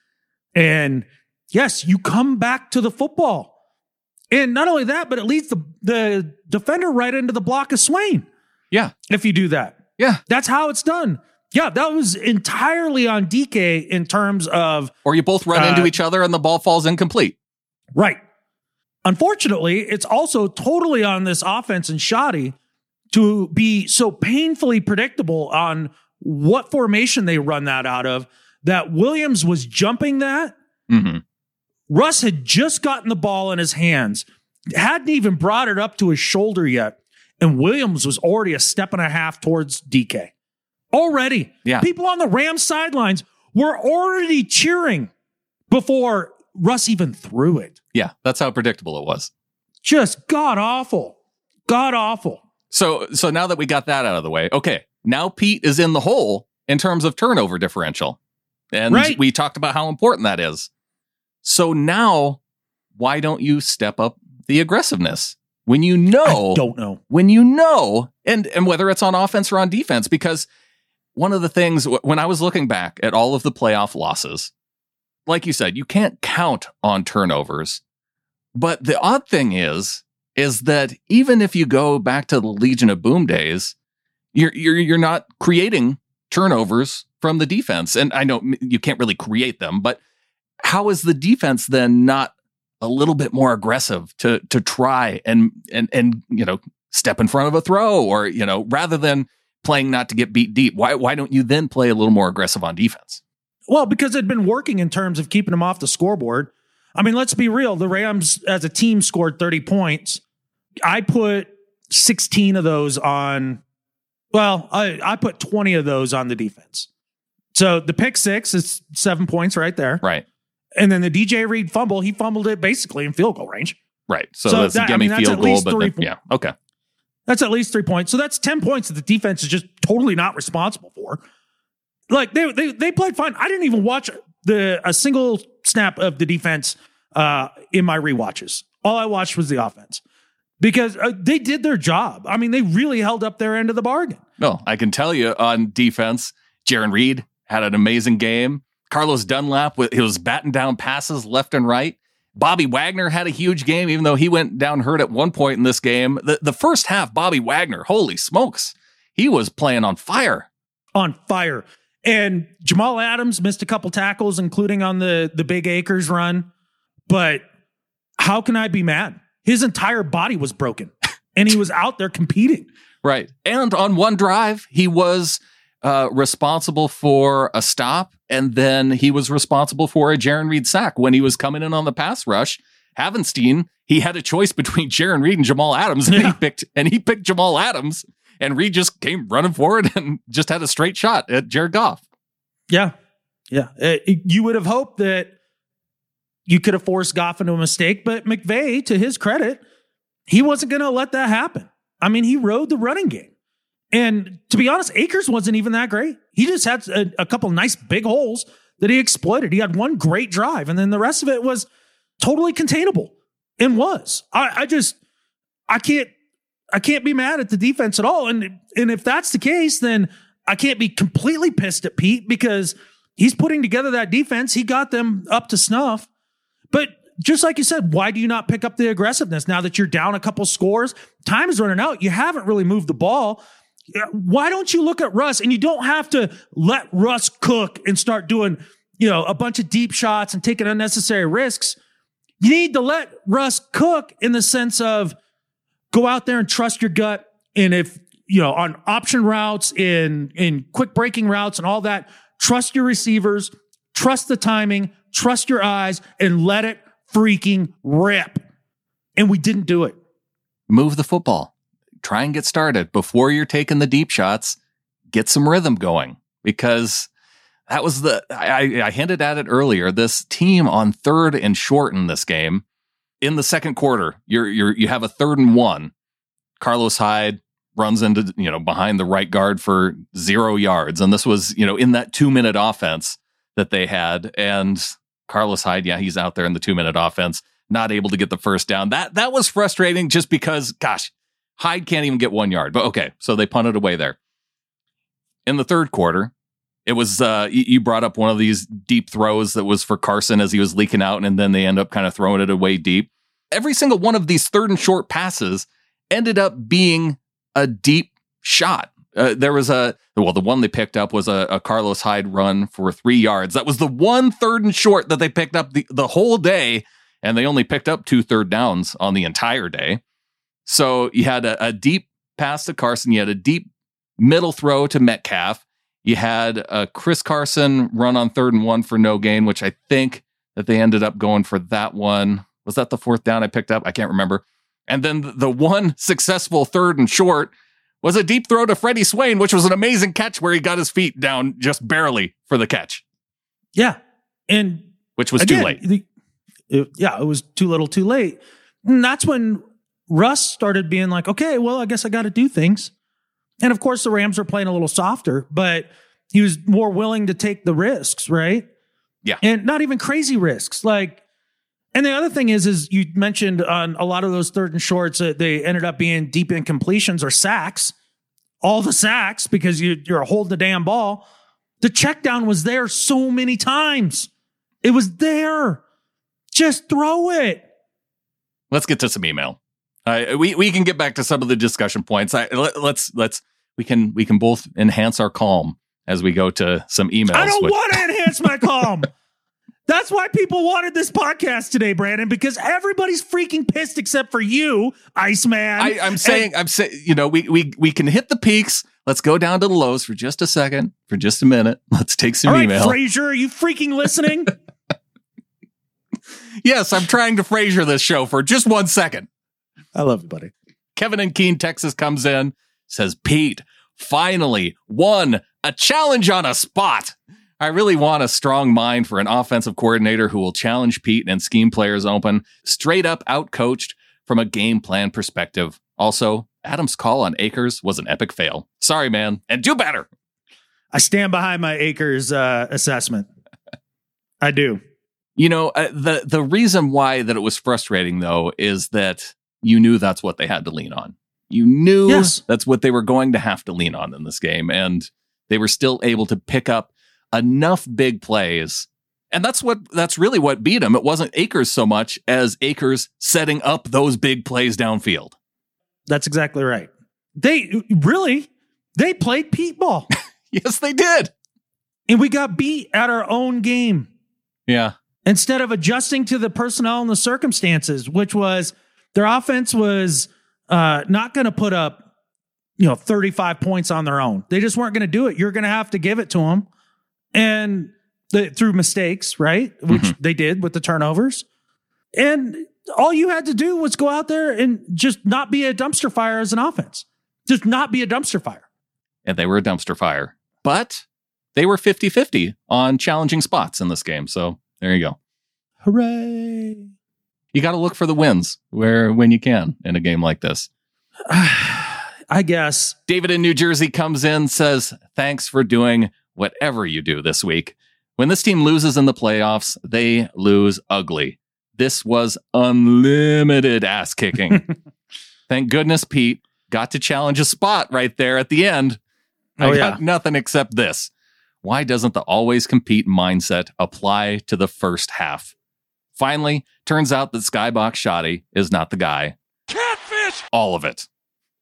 And yes, you come back to the football. And not only that, but it leads the, the defender right into the block of Swain. Yeah. If you do that. Yeah. That's how it's done. Yeah, that was entirely on D K in terms of... Or you both run uh, into each other and the ball falls incomplete. Right. Unfortunately, it's also totally on this offense and Shoddy to be so painfully predictable on what formation they run that out of, that Williams was jumping that. Mm-hmm. Russ had just gotten the ball in his hands, hadn't even brought it up to his shoulder yet, and Williams was already a step and a half towards D K. Already. Yeah. People on the Rams sidelines were already cheering before Russ even threw it. Yeah, that's how predictable it was. Just god awful. God awful. So so now that we got that out of the way, okay, now Pete is in the hole in terms of turnover differential. And right. we talked about how important that is. So now, why don't you step up the aggressiveness? When you know, I don't know. When you know, and, and whether it's on offense or on defense, because one of the things, when I was looking back at all of the playoff losses, like you said, you can't count on turnovers. But the odd thing is, is that even if you go back to the Legion of Boom days, you're you're you're not creating turnovers from the defense. And I know you can't really create them, but how is the defense then not a little bit more aggressive to to try and and and you know step in front of a throw, or you know rather than playing not to get beat deep? Why why don't you then play a little more aggressive on defense? Well, because it'd been working in terms of keeping them off the scoreboard. I mean, let's be real. The Rams as a team scored thirty points. I put sixteen of those on, well, I, I put twenty of those on the defense. So the pick six is seven points right there. Right. And then the D J Reed fumble, he fumbled it basically in field goal range. Right. So, So that's that- a I gimme mean, that's field at goal, least but three then, yeah. Okay. That's at least three points. So that's ten points that the defense is just totally not responsible for. Like they they they played fine. I didn't even watch the a single snap of the defense uh, in my rewatches. All I watched was the offense because uh, they did their job. I mean, they really held up their end of the bargain. No, I can tell you on defense, Jaron Reed had an amazing game. Carlos Dunlap, he was batting down passes left and right. Bobby Wagner had a huge game, even though he went down hurt at one point in this game. The, the first half, Bobby Wagner, holy smokes, he was playing on fire. On fire. And Jamal Adams missed a couple tackles, including on the, the Big Acres run. But how can I be mad? His entire body was broken, and he was out there competing. Right. And on one drive, he was uh, responsible for a stop, and then he was responsible for a Jaron Reed sack when he was coming in on the pass rush. Havenstein, he had a choice between Jaron Reed and Jamal Adams, and Yeah. he picked and he picked Jamal Adams, and Reed just came running forward and just had a straight shot at Jared Goff. Yeah. Yeah. Uh, you would have hoped that you could have forced Goff into a mistake, but McVay, to his credit, he wasn't going to let that happen. I mean, he rode the running game. And to be honest, Akers wasn't even that great. He just had a, a couple nice big holes that he exploited. He had one great drive, and then the rest of it was totally containable and was. I, I just, I can't, I can't be mad at the defense at all. And, and if that's the case, then I can't be completely pissed at Pete because he's putting together that defense. He got them up to snuff. But just like you said, why do you not pick up the aggressiveness now that you're down a couple scores? Time is running out. You haven't really moved the ball. Why don't you look at Russ? And you don't have to let Russ cook and start doing, you know, a bunch of deep shots and taking unnecessary risks. You need to let Russ cook in the sense of go out there and trust your gut. And if, you know, on option routes, in, in quick breaking routes and all that, trust your receivers, trust the timing, trust your eyes, and let it freaking rip. And we didn't do it. Move the football. Try and get started before you're taking the deep shots. Get some rhythm going, because that was the, I, I hinted at it earlier. This team on third and short in this game, in the second quarter, you're, you're, you have a third and one. Carlos Hyde runs into, you know, behind the right guard for zero yards. And this was, you know, in that two minute offense that they had. And Carlos Hyde, yeah, he's out there in the two minute offense, not able to get the first down. That, that was frustrating just because, gosh, Hyde can't even get one yard. But okay, so they punted away there. In the third quarter, it was, uh, you brought up one of these deep throws that was for Carson as he was leaking out, and then they end up kind of throwing it away deep. Every single one of these third and short passes ended up being a deep shot. Uh, there was a, well, the one they picked up was a, a Carlos Hyde run for three yards. That was the one third and short that they picked up the, the whole day, and they only picked up two third downs on the entire day. So you had a, a deep pass to Carson. You had a deep middle throw to Metcalf. You had a Chris Carson run on third and one for no gain, which I think that they ended up going for that one. Was that the fourth down I picked up? I can't remember. And then the one successful third and short was a deep throw to Freddie Swain, which was an amazing catch where he got his feet down just barely for the catch. Yeah. And which was again, too late. The, it, yeah, it was too little too late. And that's when Russ started being like, okay, well, I guess I got to do things. And of course, the Rams were playing a little softer, but he was more willing to take the risks, right? Yeah. And not even crazy risks. Like, and the other thing is, is you mentioned on a lot of those third and shorts that they ended up being deep incompletions or sacks, all the sacks because you, you're holding the damn ball. The check down was there so many times. It was there. Just throw it. Let's get to some email. Uh, we we can get back to some of the discussion points. I, let, let's let's we can we can both enhance our calm as we go to some emails. I don't with- want to enhance my calm. That's why people wanted this podcast today, Brandon, because everybody's freaking pissed except for you, Iceman. I, I'm saying, and- I'm saying, you know, we we we can hit the peaks. Let's go down to the lows for just a second, for just a minute. Let's take some all right, email. Frazier, are you freaking listening? Yes, I'm trying to Frazier this show for just one second. I love you, buddy. Kevin in Keene, Texas comes in, says, Pete, finally won a challenge on a spot. I really want a strong mind for an offensive coordinator who will challenge Pete and scheme players open, straight up outcoached from a game plan perspective. Also, Adam's call on Akers was an epic fail. Sorry, man, and do better. I stand behind my Akers uh, assessment. I do. You know, uh, the the reason why that it was frustrating, though, is that you knew that's what they had to lean on. You knew yes. that's what they were going to have to lean on in this game, and they were still able to pick up enough big plays. And that's what that's really what beat them. It wasn't Akers so much as Akers setting up those big plays downfield. That's exactly right. They really, they played Pete ball. Yes, they did. And we got beat at our own game. Yeah. Instead of adjusting to the personnel and the circumstances, which was their offense was uh, not going to put up, you know, thirty-five points on their own. They just weren't going to do it. You're going to have to give it to them. And the, through mistakes, right? Which mm-hmm. they did with the turnovers. And all you had to do was go out there and just not be a dumpster fire as an offense. Just not be a dumpster fire. And they were a dumpster fire. But they were fifty-fifty on challenging spots in this game. So there you go. Hooray. You got to look for the wins where when you can in a game like this. I guess. David in New Jersey comes in, says, thanks for doing whatever you do this week. When this team loses in the playoffs, they lose ugly. This was unlimited ass kicking. Thank goodness Pete got to challenge a spot right there at the end. Oh, I yeah. got nothing except this. Why doesn't the always compete mindset apply to the first half? Finally, turns out that Skybox Shoddy is not the guy. Catfish! All of it.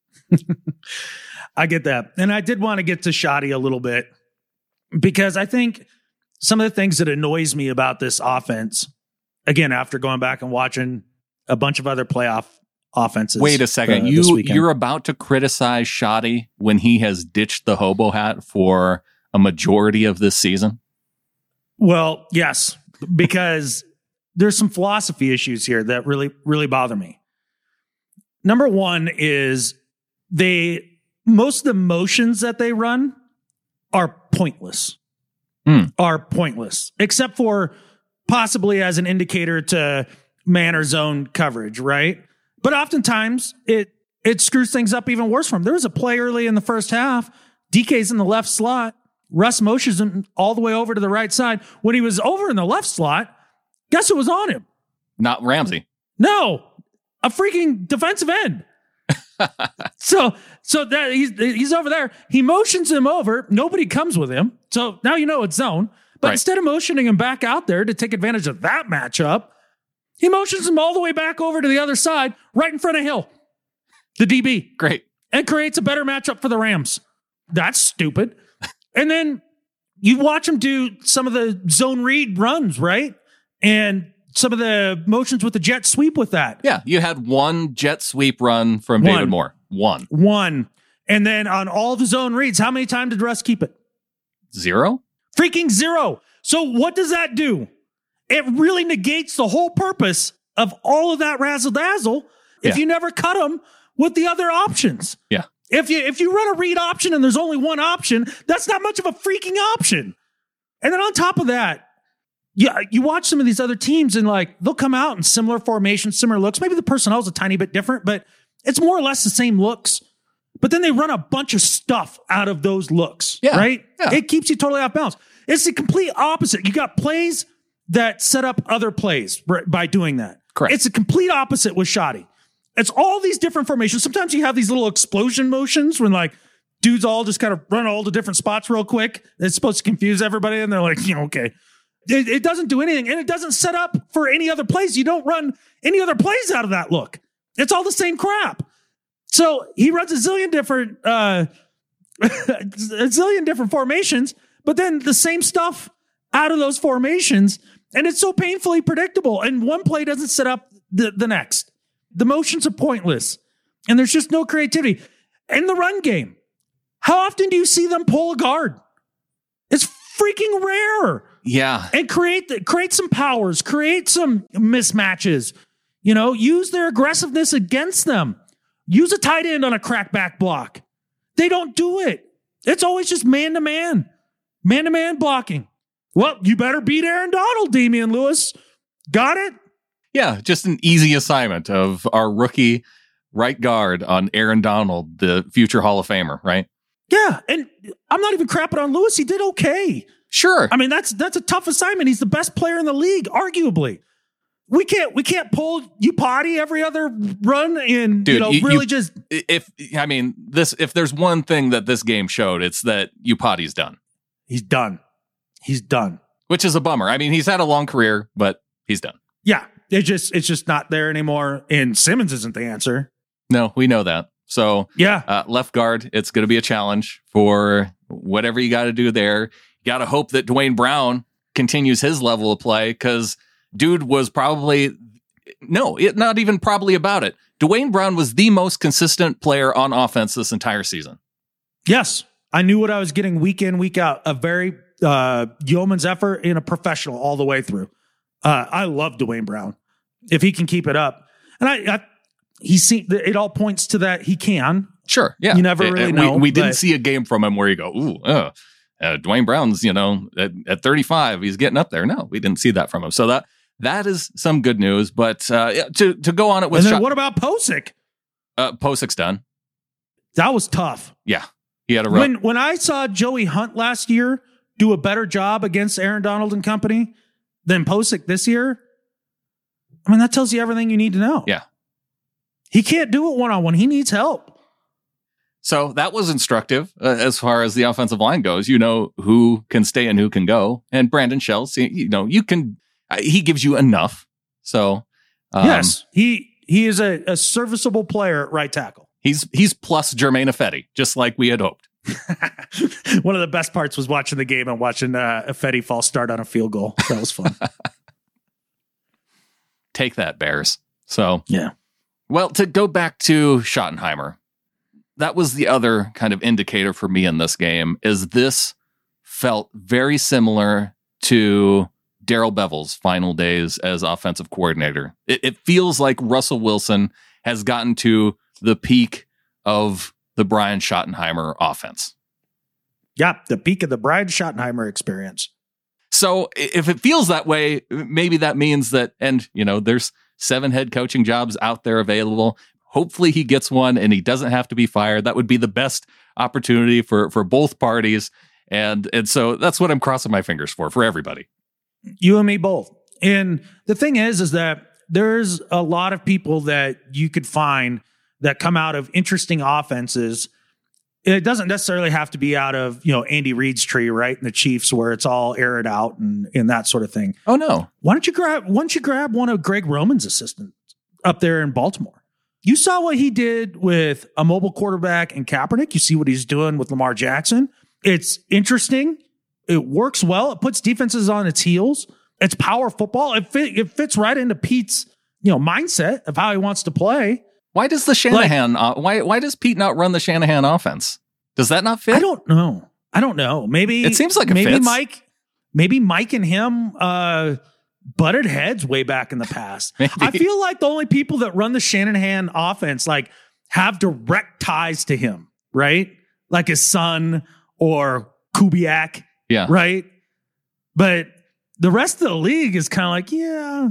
I get that. And I did want to get to Shoddy a little bit because I think some of the things that annoys me about this offense, again, after going back and watching a bunch of other playoff offenses. Wait a second. Uh, you, you're about to criticize Shoddy when he has ditched the hobo hat for a majority of this season? Well, yes, because there's some philosophy issues here that really, really bother me. Number one is they, most of the motions that they run are pointless, hmm. are pointless, except for possibly as an indicator to man or zone coverage, right? But oftentimes it, it screws things up even worse for him. There was a play early in the first half. D K's in the left slot. Russ motions him all the way over to the right side. When he was over in the left slot, guess who was on him? Not Ramsey. No, a freaking defensive end. so, so that he's he's over there. He motions him over. Nobody comes with him. So now you know it's zone. But right. instead of motioning him back out there to take advantage of that matchup, he motions him all the way back over to the other side, right in front of Hill, the D B. Great. And creates a better matchup for the Rams. That's stupid. And then you watch him do some of the zone read runs, right? And some of the motions with the jet sweep with that. Yeah, you had one jet sweep run from One. David Moore. One. One. And then on all the zone reads, how many times did Russ keep it? Zero? Freaking zero. So what does that do? It really negates the whole purpose of all of that razzle dazzle if Yeah. you never cut them with the other options. Yeah. If you if you run a read option and there's only one option, that's not much of a freaking option. And then on top of that, Yeah, you watch some of these other teams and like they'll come out in similar formations, similar looks. Maybe the personnel is a tiny bit different, but it's more or less the same looks. But then they run a bunch of stuff out of those looks, yeah, right? Yeah. It keeps you totally off balance. It's the complete opposite. You got plays that set up other plays by doing that. Correct. It's a complete opposite with Shoddy. It's all these different formations. Sometimes you have these little explosion motions when like dudes all just kind of run all the different spots real quick. It's supposed to confuse everybody. And they're like, you know, okay. It, it doesn't do anything. And it doesn't set up for any other plays. You don't run any other plays out of that look. It's all the same crap. So he runs a zillion different, uh, a zillion different formations, but then the same stuff out of those formations. And it's so painfully predictable. And one play doesn't set up the, the next. The motions are pointless. And there's just no creativity. In the run game, how often do you see them pull a guard? It's freaking rare. Yeah. And create the, create some powers, create some mismatches. You know, use their aggressiveness against them. Use a tight end on a crackback block. They don't do it. It's always just man-to-man. Man-to-man blocking. Well, you better beat Aaron Donald, Damian Lewis. Got it? Yeah, just an easy assignment of our rookie right guard on Aaron Donald, the future Hall of Famer, right? Yeah, and I'm not even crapping on Lewis. He did okay. Sure. I mean, that's that's a tough assignment. He's the best player in the league, arguably. We can't we can't pull Upati every other run and Dude, you know you, really you, just if I mean this if there's one thing that this game showed, it's that Upati's done. He's done. He's done. Which is a bummer. I mean, he's had a long career, but he's done. Yeah. It's just it's just not there anymore. And Simmons isn't the answer. No, we know that. So yeah, uh, left guard, it's going to be a challenge for whatever you got to do there. You got to hope that Dwayne Brown continues his level of play because dude was probably, no, it, not even probably about it. Dwayne Brown was the most consistent player on offense this entire season. Yes. I knew what I was getting week in, week out. A very uh, yeoman's effort in a professional all the way through. Uh, I love Dwayne Brown. If he can keep it up. And I, I he see, it all points to that he can. Sure. Yeah. You never it, really it, know. We, we didn't but, see a game from him where you go, ooh, uh, uh, Dwayne Brown's, you know, at, at thirty-five, he's getting up there. No, we didn't see that from him. So that that is some good news. But uh, to to go on it with and then shot, what about Posick? Uh, Posick's done. That was tough. Yeah. He had a rough. When when I saw Joey Hunt last year do a better job against Aaron Donald and company than Posick this year, I mean, that tells you everything you need to know. Yeah. He can't do it one-on-one. He needs help. So that was instructive uh, as far as the offensive line goes. You know who can stay and who can go. And Brandon Shell, you know, you can, uh, he gives you enough. So, um, yes, he he is a, a serviceable player at right tackle. He's he's plus Jermaine Ifedi, just like we had hoped. One of the best parts was watching the game and watching uh, Ifedi false start on a field goal. That was fun. Take that, Bears. So, yeah. Well, to go back to Schottenheimer, that was the other kind of indicator for me in this game, is this felt very similar to Darrell Bevell's final days as offensive coordinator. It, it feels like Russell Wilson has gotten to the peak of the Brian Schottenheimer offense. Yeah, the peak of the Brian Schottenheimer experience. So if it feels that way, maybe that means that, and you know, there's seven head coaching jobs out there available. Hopefully he gets one and he doesn't have to be fired. That would be the best opportunity for, for both parties. And, and so that's what I'm crossing my fingers for, for everybody. You and me both. And the thing is, is that there's a lot of people that you could find that come out of interesting offenses. It doesn't necessarily have to be out of, you know, Andy Reid's tree, right? And the Chiefs, where it's all aired out and, and that sort of thing. Oh, no. Why don't you grab, why don't you grab one of Greg Roman's assistants up there in Baltimore? You saw what he did with a mobile quarterback and Kaepernick. You see what he's doing with Lamar Jackson. It's interesting. It works well. It puts defenses on its heels. It's power football. It, fit, it fits right into Pete's, you know, mindset of how he wants to play. Why does the Shanahan, like, uh, why, why does Pete not run the Shanahan offense? Does that not fit? I don't know. I don't know. Maybe it seems like it maybe fits. Mike, maybe Mike and him uh, butted heads way back in the past. I feel like the only people that run the Shanahan offense like have direct ties to him, right? Like his son or Kubiak, yeah, right. But the rest of the league is kind of like, yeah,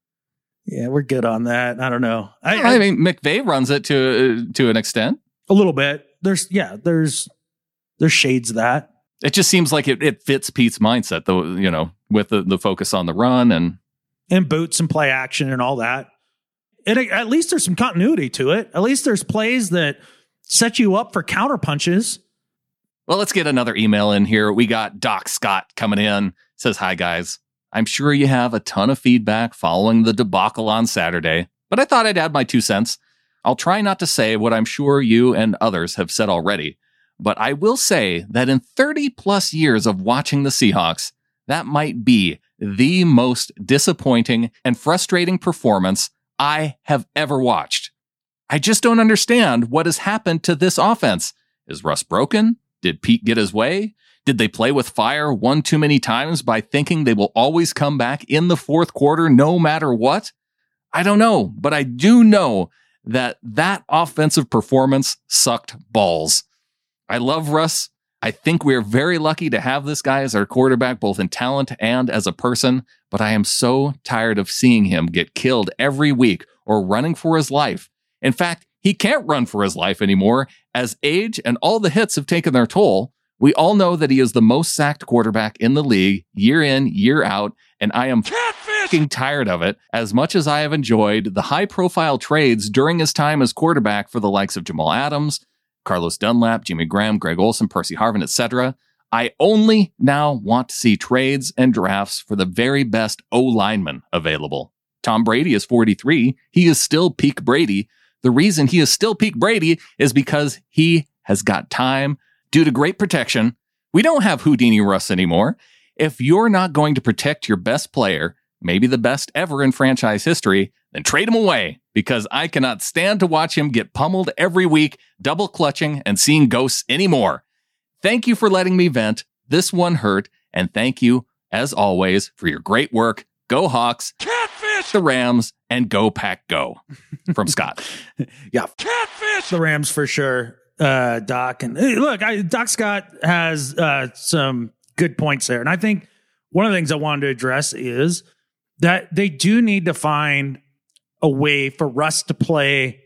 yeah, we're good on that. I don't know. I, I, I mean, McVay runs it to to an extent. A little bit. There's, yeah, there's there's shades of that. It just seems like it, it fits Pete's mindset, though, you know, with the, the focus on the run and and boots and play action and all that. And at least there's some continuity to it. At least there's plays that set you up for counter punches. Well, let's get another email in here. We got Doc Scott coming in. Says, hi, guys. I'm sure you have a ton of feedback following the debacle on Saturday, but I thought I'd add my two cents. I'll try not to say what I'm sure you and others have said already, but I will say that in thirty plus years of watching the Seahawks, that might be the most disappointing and frustrating performance I have ever watched. I just don't understand what has happened to this offense. Is Russ broken? Did Pete get his way? Did they play with fire one too many times by thinking they will always come back in the fourth quarter no matter what? I don't know, but I do know that that offensive performance sucked balls. I love Russ. I think we're very lucky to have this guy as our quarterback, both in talent and as a person, but I am so tired of seeing him get killed every week or running for his life. In fact, he can't run for his life anymore as age and all the hits have taken their toll. We all know that he is the most sacked quarterback in the league year in, year out, and I am fucking tired of it. As much as I have enjoyed the high-profile trades during his time as quarterback for the likes of Jamal Adams, Carlos Dunlap, Jimmy Graham, Greg Olsen, Percy Harvin, et cetera, I only now want to see trades and drafts for the very best O-linemen available. Tom Brady is forty-three. He is still peak Brady. The reason he is still peak Brady is because he has got time due to great protection. We don't have Houdini Russ anymore. If you're not going to protect your best player, maybe the best ever in franchise history, then trade him away, because I cannot stand to watch him get pummeled every week, double clutching and seeing ghosts anymore. Thank you for letting me vent. This one hurt. And thank you, as always, for your great work. Go Hawks, catfish the Rams, and go Pack Go. From Scott. Yeah, catfish the Rams for sure. Uh, Doc, and hey, look, I, Doc Scott has uh, some good points there, and I think one of the things I wanted to address is that they do need to find a way for Russ to play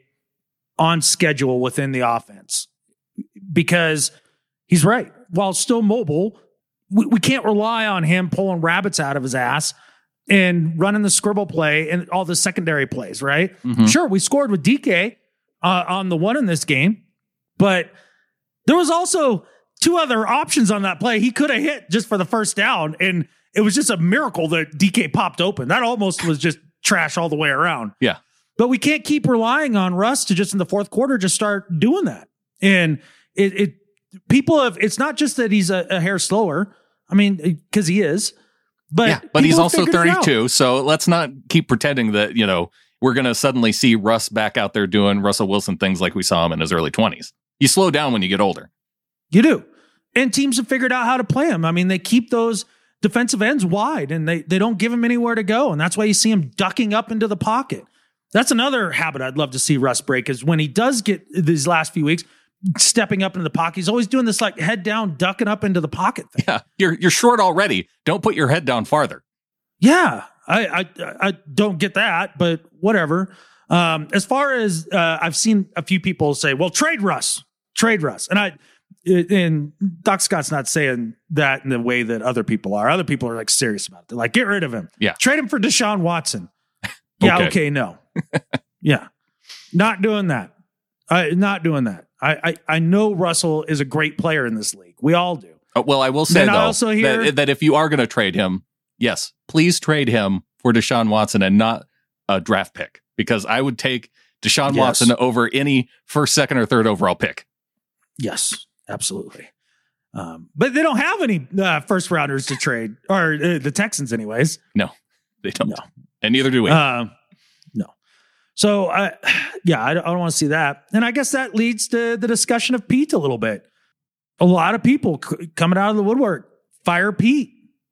on schedule within the offense, because he's right. While still mobile, we, we can't rely on him pulling rabbits out of his ass and running the scribble play and all the secondary plays, right? Mm-hmm. Sure, we scored with D K uh, on the one in this game, but there was also two other options on that play he could have hit just for the first down, and it was just a miracle that D K popped open. That almost was just trash all the way around. Yeah. But we can't keep relying on Russ to just in the fourth quarter just start doing that. And it, it people have, it's not just that he's a, a hair slower. I mean, because he is. But, yeah, but he's also thirty-two, so let's not keep pretending that, you know, we're going to suddenly see Russ back out there doing Russell Wilson things like we saw him in his early twenties. You slow down when you get older. You do. And teams have figured out how to play him. I mean, they keep those defensive ends wide, and they, they don't give him anywhere to go, and that's why you see him ducking up into the pocket. That's another habit I'd love to see Russ break, is when he does get these last few weeks stepping up into the pocket, he's always doing this like head down, ducking up into the pocket thing. Yeah, you're you're short already. Don't put your head down farther. Yeah, I I, I don't get that, but whatever. Um, as far as uh, I've seen a few people say, well, trade Russ, trade Russ. And I, and Doc Scott's not saying that in the way that other people are. Other people are like serious about it. They're like, get rid of him. Yeah. Trade him for Deshaun Watson. Yeah. Okay. okay no. Yeah. Not doing that. I not doing that. I, I, I know Russell is a great player in this league. We all do. Uh, well, I will say, then though, I also hear, that, that if you are going to trade him, yes, please trade him for Deshaun Watson and not a draft pick, because I would take Deshaun yes. Watson over any first, second, or third overall pick. Yes, absolutely. Um, but they don't have any uh, first rounders to trade, or uh, the Texans anyways. No, they don't. No. And neither do we. Uh, no. So, uh, yeah, I don't, I don't want to see that. And I guess that leads to the discussion of Pete a little bit. A lot of people c- coming out of the woodwork, fire Pete.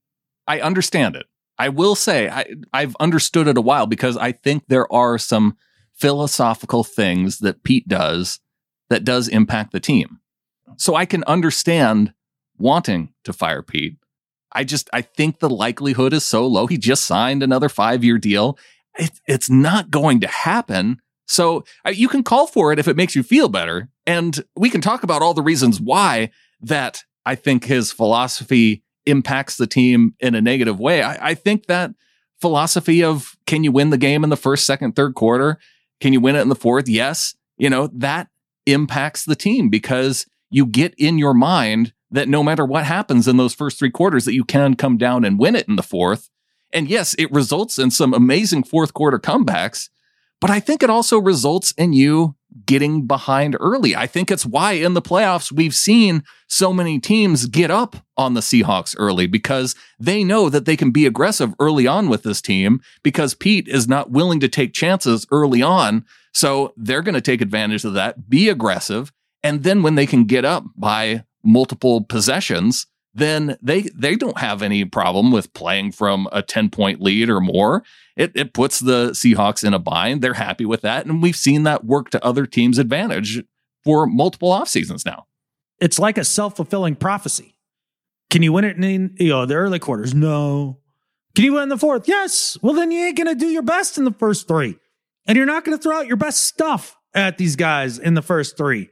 I understand it. I will say I, I've understood it a while, because I think there are some philosophical things that Pete does that does impact the team. So I can understand wanting to fire Pete. I just, I think the likelihood is so low. He just signed another five-year deal. It, it's not going to happen. So uh, you can call for it if it makes you feel better. And we can talk about all the reasons why that I think his philosophy impacts the team in a negative way. I, I think that philosophy of, can you win the game in the first, second, third quarter? Can you win it in the fourth? Yes. You know, that impacts the team because you get in your mind that no matter what happens in those first three quarters, that you can come down and win it in the fourth. And yes, it results in some amazing fourth quarter comebacks, but I think it also results in you getting behind early. I think it's why in the playoffs we've seen so many teams get up on the Seahawks early, because they know that they can be aggressive early on with this team because Pete is not willing to take chances early on. So they're going to take advantage of that, be aggressive. And then when they can get up by multiple possessions, then they they don't have any problem with playing from a ten-point lead or more. It it puts the Seahawks in a bind. They're happy with that. And we've seen that work to other teams' advantage for multiple off seasons now. It's like a self-fulfilling prophecy. Can you win it in you know the early quarters? No. Can you win in the fourth? Yes. Well, then you ain't going to do your best in the first three. And you're not going to throw out your best stuff at these guys in the first three.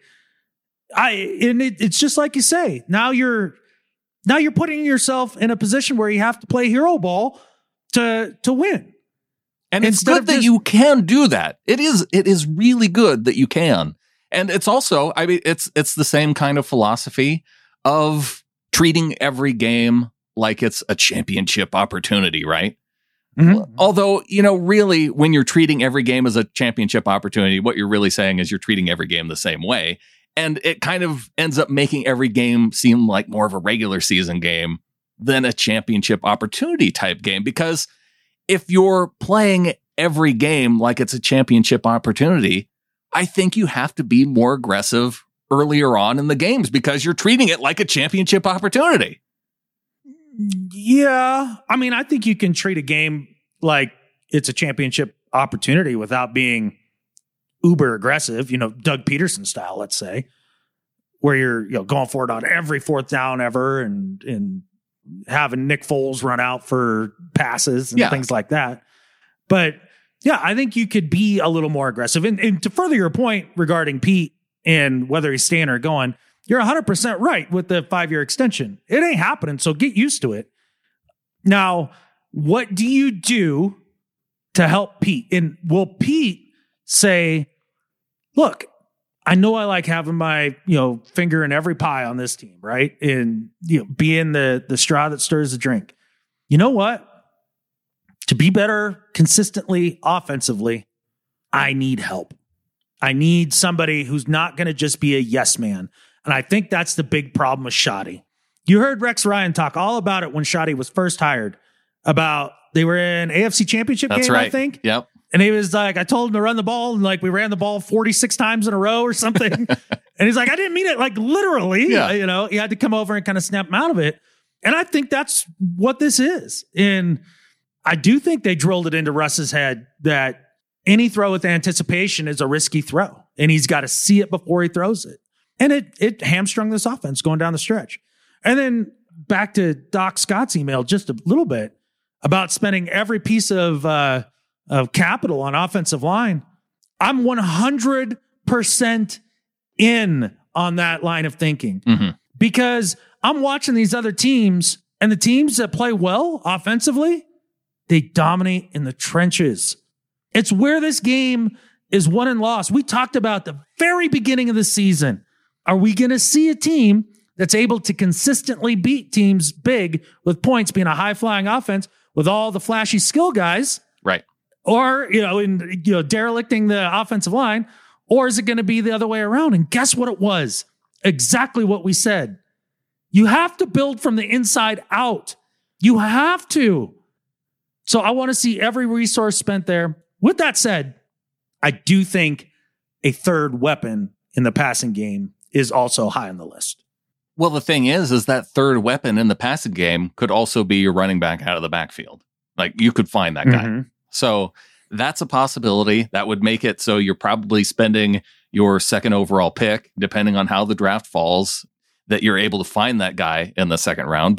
I and it, it's just like you say. Now you're now you're putting yourself in a position where you have to play hero ball to to win. And it's good that you can do that. It is it is really good that you can. And it's also, I mean, it's it's the same kind of philosophy of treating every game like it's a championship opportunity, right? Mm-hmm. Although, you know, really, when you're treating every game as a championship opportunity, what you're really saying is you're treating every game the same way. And it kind of ends up making every game seem like more of a regular season game than a championship opportunity type game. Because if you're playing every game like it's a championship opportunity, I think you have to be more aggressive earlier on in the games because you're treating it like a championship opportunity. Yeah. I mean, I think you can treat a game like it's a championship opportunity without being uber aggressive, you know, Doug Peterson style, let's say, where you're, you know, going for it on every fourth down ever and, and having Nick Foles run out for passes and yeah. things like that. But yeah, I think you could be a little more aggressive. And, and to further your point regarding Pete and whether he's staying or going, you're one hundred percent right with the five-year extension. It ain't happening, so get used to it. Now, what do you do to help Pete? And will Pete say, look, I know I like having my, you know, finger in every pie on this team, right? And, you know, being the, the straw that stirs the drink. You know what? To be better consistently offensively, I need help. I need somebody who's not going to just be a yes man. And I think that's the big problem with Shoddy. You heard Rex Ryan talk all about it when Shoddy was first hired, about they were in A F C Championship that's game, right. I think. Yep. And he was like, I told him to run the ball, and like we ran the ball forty-six times in a row or something. And he's like, I didn't mean it like literally. Yeah. You know, he had to come over and kind of snap him out of it. And I think that's what this is. And I do think they drilled it into Russ's head that any throw with anticipation is a risky throw, and he's got to see it before he throws it. And it it hamstrung this offense going down the stretch. And then back to Doc Scott's email just a little bit about spending every piece of uh, of capital on offensive line. I'm one hundred percent in on that line of thinking mm-hmm. because I'm watching these other teams, and the teams that play well offensively, they dominate in the trenches. It's where this game is won and lost. We talked about the very beginning of the season. Are we going to see a team that's able to consistently beat teams big with points, being a high-flying offense with all the flashy skill guys? Right. Or, you know, in, you know, derelicting the offensive line, or is it going to be the other way around? And guess what it was? Exactly what we said. You have to build from the inside out. You have to. So I want to see every resource spent there. With that said, I do think a third weapon in the passing game is also high on the list. Well, the thing is, is that third weapon in the passing game could also be your running back out of the backfield. Like, you could find that guy. Mm-hmm. So that's a possibility. That would make it so you're probably spending your second overall pick, depending on how the draft falls, that you're able to find that guy in the second round. But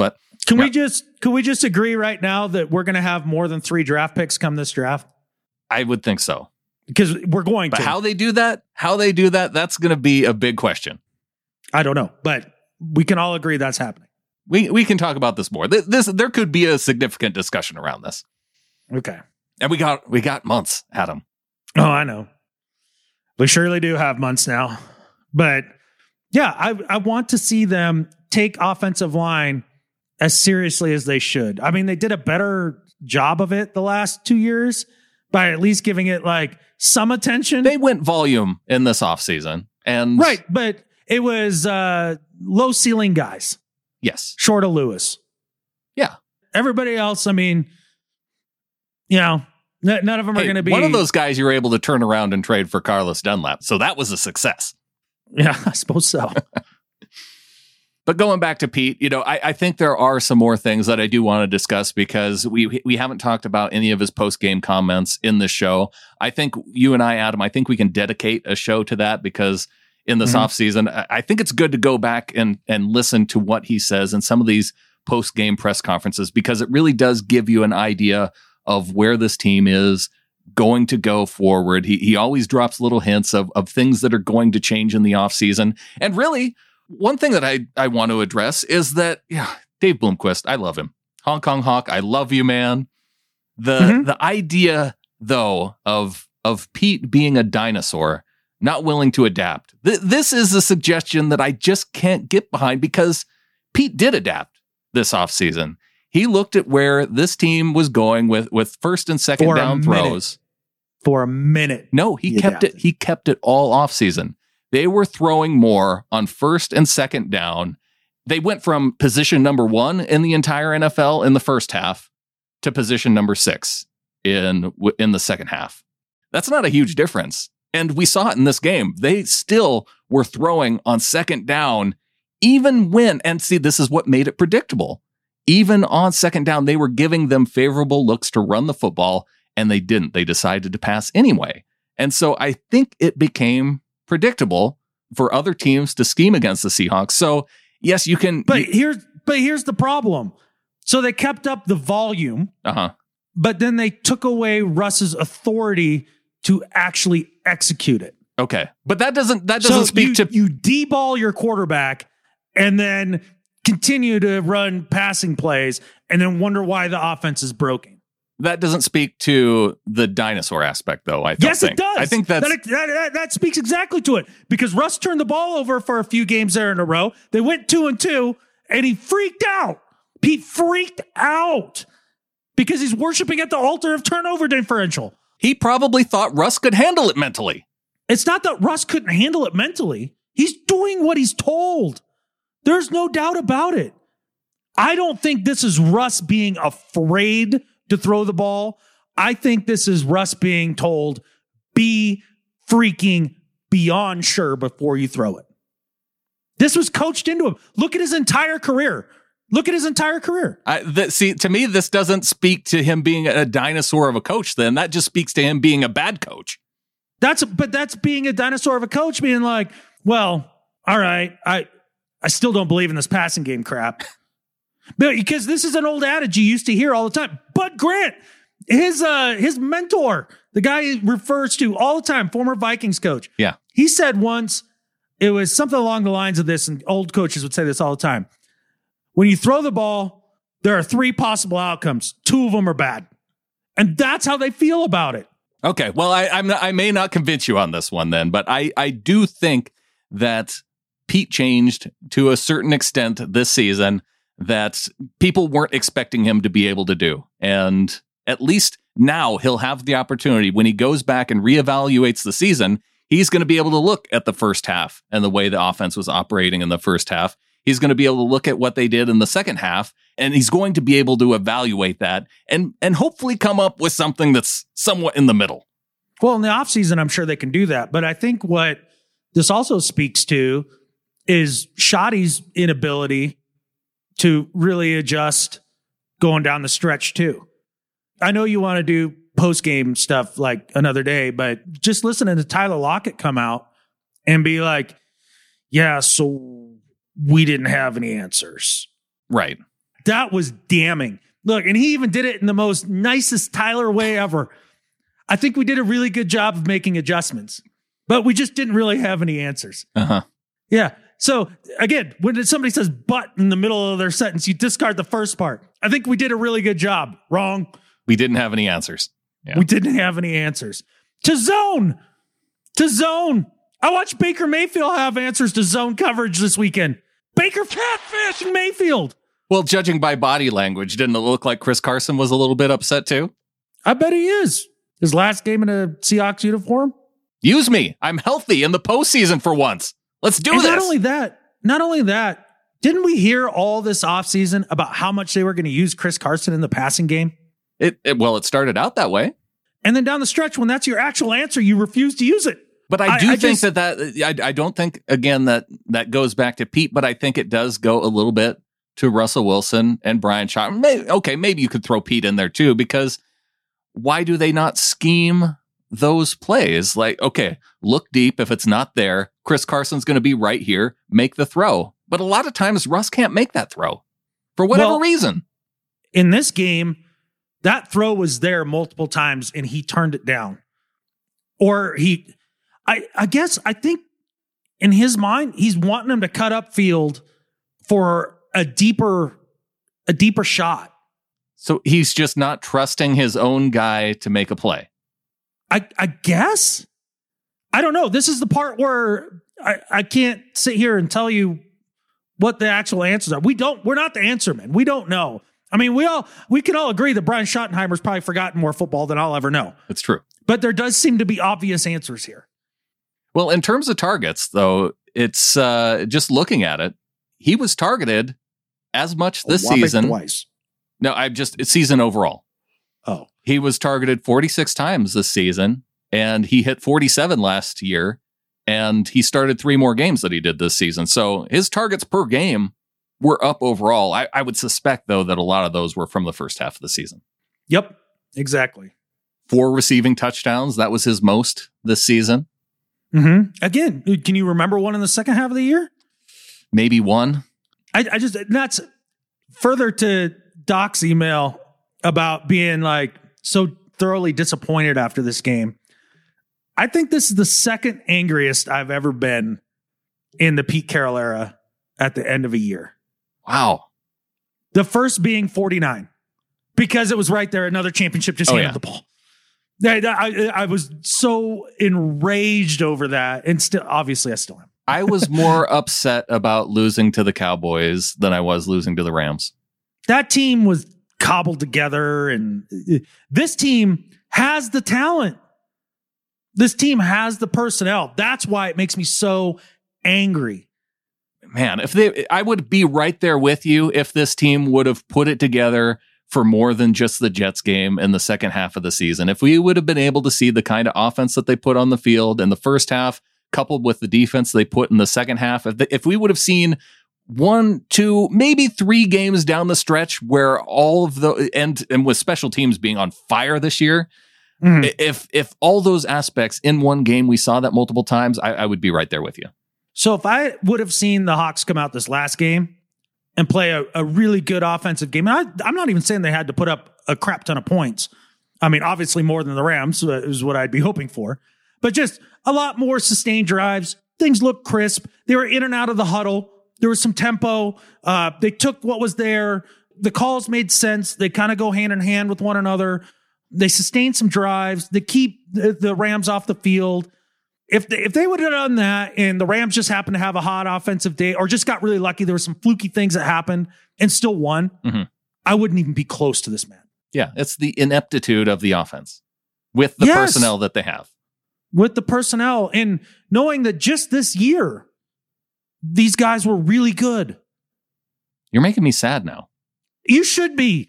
Can Yeah. we just can we just agree right now that we're going to have more than three draft picks come this draft? I would think so. Because we're going But to. how they do that, how they do that, that's going to be a big question. I don't know, but we can all agree that's happening. We we can talk about this more. This, this there could be a significant discussion around this. Okay. And we got we got months, Adam. Oh, I know. We surely do have months now. But yeah, I I want to see them take offensive line as seriously as they should. I mean, they did a better job of it the last two years by at least giving it like some attention. They went volume in this offseason. And Right, but it was uh, low ceiling guys, yes. short of Lewis. Yeah. Everybody else, I mean, you know, n- none of them are Hey, going to be one of those guys you were able to turn around and trade for Carlos Dunlap. So that was a success. Yeah, I suppose so. But going back to Pete, you know, I, I think there are some more things that I do want to discuss because we we haven't talked about any of his post-game comments in the show. I think you and I, Adam, I think we can dedicate a show to that because in this Mhm. offseason, I, I think it's good to go back and, and listen to what he says in some of these post-game press conferences because it really does give you an idea of where this team is going to go forward. He he always drops little hints of, of things that are going to change in the offseason. And really, one thing that I, I want to address is that, yeah, Dave Bloomquist, I love him. Hong Kong Hawk, I love you, man. The Mhm. the idea, though, of of Pete being a dinosaur, not willing to adapt. Th- this is a suggestion that I just can't get behind because Pete did adapt this offseason. He looked at where this team was going with, with first and second For a down minute. throws. For a minute. No, he He kept adapted. it. He kept it all offseason. They were throwing more on first and second down. They went from position number one in the entire N F L in the first half to position number six in in the second half. That's not a huge difference. And we saw it in this game. They still were throwing on second down, even when, and see, this is what made it predictable. Even on second down, they were giving them favorable looks to run the football, and they didn't. They decided to pass anyway. And so I think it became predictable for other teams to scheme against the Seahawks. So yes, you can. But here's but here's the problem. So they kept up the volume, Uh huh. but then they took away Russ's authority to actually execute it. Okay, but that doesn't that doesn't so speak you, to you de-ball your quarterback and then continue to run passing plays and then wonder why the offense is broken. that doesn't speak to the dinosaur aspect, though. I don't Yes, think. it does. I think that's that, that, that, that speaks exactly to it because Russ turned the ball over for a few games there in a row. They went two and two, and he freaked out. He freaked out because he's worshiping at the altar of turnover differential. he probably thought Russ could handle it mentally. It's not that Russ couldn't handle it mentally. He's doing what he's told. There's no doubt about it. I don't think this is Russ being afraid to throw the ball. I think this is Russ being told, be freaking beyond sure before you throw it. This was coached into him. Look at his entire career. Look at his entire career. I, that, see, to me, this doesn't speak to him being a dinosaur of a coach. Then that just speaks to him being a bad coach. That's but that's being a dinosaur of a coach, being like, well, all right, I I still don't believe in this passing game crap. But because this is an old adage you used to hear all the time. Bud Grant, his uh his mentor, the guy he refers to all the time, former Vikings coach. Yeah. He said once, it was something along the lines of this, and old coaches would say this all the time. When you throw the ball, there are three possible outcomes. Two of them are bad. And that's how they feel about it. Okay, well, I I'm not, I may not convince you on this one then, but I, I do think that Pete changed to a certain extent this season that people weren't expecting him to be able to do. And at least now he'll have the opportunity when he goes back and reevaluates the season, he's going to be able to look at the first half and the way the offense was operating in the first half. He's going to be able to look at what they did in the second half, and he's going to be able to evaluate that and and hopefully come up with something that's somewhat in the middle. Well, in the offseason, I'm sure they can do that. But I think what this also speaks to is Shoddy's inability to really adjust going down the stretch, too. I know you want to do post-game stuff like another day, but just listening to Tyler Lockett come out and be like, yeah, so we didn't have any answers. Right. that was damning. Look, and he even did it in the most nicest Tyler way ever. I think we did a really good job of making adjustments, but we just didn't really have any answers. Uh-huh. Yeah. So again, when somebody says but in the middle of their sentence, you discard the first part. I think we did a really good job. Wrong. We didn't have any answers. Yeah. We didn't have any answers. To zone. To zone. I watched Baker Mayfield have answers to zone coverage this weekend. Baker catfish Mayfield. Well, judging by body language, didn't it look like Chris Carson was a little bit upset too? I bet he is. His last game in a Seahawks uniform. Use me. I'm healthy in the postseason for once. Let's do and this. Not only that, not only that, didn't we hear all this offseason about how much they were going to use Chris Carson in the passing game? It, it well, it started out that way. And then down the stretch, when that's your actual answer, you refuse to use it. But I do I, I think just, that that I, I don't think again that that goes back to Pete, but I think it does go a little bit to Russell Wilson and Brian Shaw. Maybe, okay, maybe you could throw Pete in there too, because why do they not scheme those plays? Like, okay, look deep. If it's not there, Chris Carson's going to be right here. Make the throw. But a lot of times Russ can't make that throw for whatever well, reason. In this game, that throw was there multiple times and he turned it down. Or he, I, I guess, I think in his mind, he's wanting him to cut up field for a deeper, a deeper shot. So he's just not trusting his own guy to make a play. I, I guess. I don't know. This is the part where I, I can't sit here and tell you what the actual answers are. We don't, we're not the answer man. We don't know. I mean, we all, we can all agree that Brian Schottenheimer's probably forgotten more football than I'll ever know. It's true. But there does seem to be obvious answers here. Well, in terms of targets, though, it's uh, just looking at it, he was targeted as much this season. Twice. No, I just it's season overall. Oh, he was targeted forty-six times this season, and he hit forty-seven last year, and he started three more games that he did this season. So his targets per game were up overall. I, I would suspect, though, that a lot of those were from the first half of the season. Yep, exactly. Four receiving touchdowns. That was his most this season. Mm-hmm. Again, can you remember one in the second half of the year? Maybe one. I, I just, that's further to Doc's email about being like so thoroughly disappointed after this game. I think this is the second angriest I've ever been in the Pete Carroll era at the end of a year. Wow. The first being forty-nine because it was right there. Another championship just oh, handed yeah. the ball. I, I, I was so enraged over that. And still, obviously I still am. I was more upset about losing to the Cowboys than I was losing to the Rams. That team was cobbled together, and this team has the talent. This team has the personnel. That's why it makes me so angry. Man, if they, I would be right there with you if this team would have put it together for more than just the Jets game in the second half of the season. If we would have been able to see the kind of offense that they put on the field in the first half, coupled with the defense they put in the second half, if, the, if we would have seen one, two, maybe three games down the stretch where all of the, and, and with special teams being on fire this year, mm-hmm. if if all those aspects in one game, we saw that multiple times, I, I would be right there with you. So if I would have seen the Hawks come out this last game and play a, a really good offensive game, and I, I'm not even saying they had to put up a crap ton of points. I mean, obviously more than the Rams is what I'd be hoping for, but just a lot more sustained drives. Things look crisp. They were in and out of the huddle. There was some tempo. Uh, they took what was there. The calls made sense. They kind of go hand in hand with one another. They sustained some drives. They keep the, the Rams off the field. If they, if they would have done that and the Rams just happened to have a hot offensive day or just got really lucky, there were some fluky things that happened and still won, mm-hmm. I wouldn't even be close to this man. Yeah, it's the ineptitude of the offense with the yes. personnel that they have. With the personnel and knowing that just this year, these guys were really good. You're making me sad now. You should be.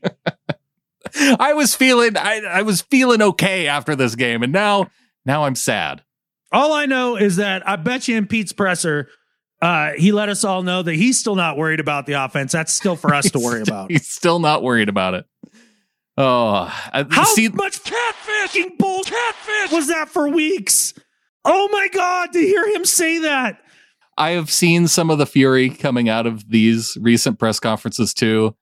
I was feeling I, I was feeling okay after this game, and now now I'm sad. All I know is that I bet you in Pete's presser, uh, he let us all know that he's still not worried about the offense. That's still for us to worry about. He's still not worried about it. Oh, I, how see, much catfishing bull catfish was that for weeks? Oh my God, to hear him say that. I have seen some of the fury coming out of these recent press conferences too.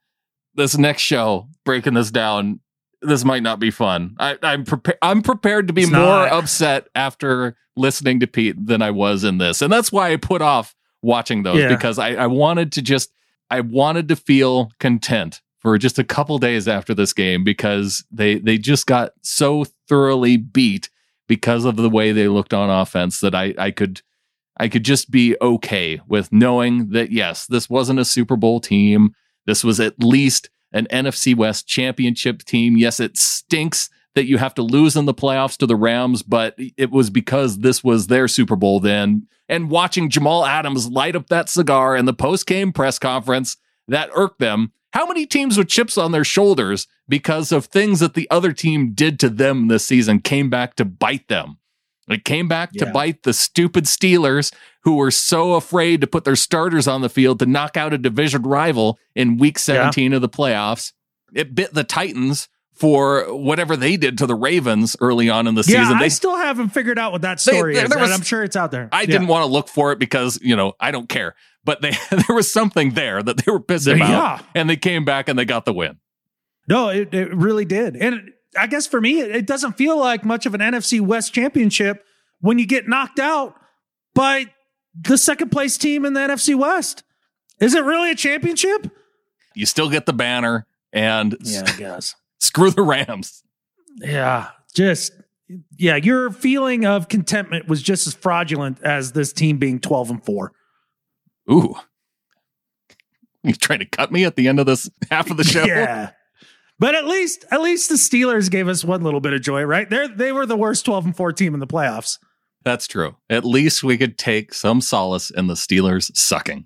this next show, breaking this down, this might not be fun. I, I'm prepared. I'm prepared to be It's more not. upset after listening to Pete than I was in this, and that's why I put off watching those Yeah. because I, I wanted to just, I wanted to feel content for just a couple days after this game because they they just got so thoroughly beat because of the way they looked on offense that I I could I could just be okay with knowing that yes, this wasn't a Super Bowl team. This was at least an N F C West championship team. Yes, it stinks that you have to lose in the playoffs to the Rams, but it was because this was their Super Bowl then. And watching Jamal Adams light up that cigar in the post-game press conference, that irked them. How many teams with chips on their shoulders because of things that the other team did to them this season came back to bite them? It came back to Yeah. bite the stupid Steelers who were so afraid to put their starters on the field to knock out a division rival in week seventeen of the playoffs. It bit the Titans for whatever they did to the Ravens early on in the Yeah, season. I They, still haven't figured out what that story there- is. there was- and I'm sure it's out there. I Yeah. didn't want to look for it because, you know, I don't care. But they there was something there that they were pissed about. Yeah. And they came back and they got the win. No, it, it really did. And it, I guess for me, it, it doesn't feel like much of an N F C West championship when you get knocked out by the second place team in the N F C West. Is it really a championship? You still get the banner and Yeah, I guess. screw the Rams. Yeah, just, yeah, your feeling of contentment was just as fraudulent as this team being twelve and four. Ooh. You trying to cut me at the end of this half of the show? Yeah. But at least, at least the Steelers gave us one little bit of joy, right? They they were the worst twelve and four team in the playoffs. That's true. At least we could take some solace in the Steelers sucking.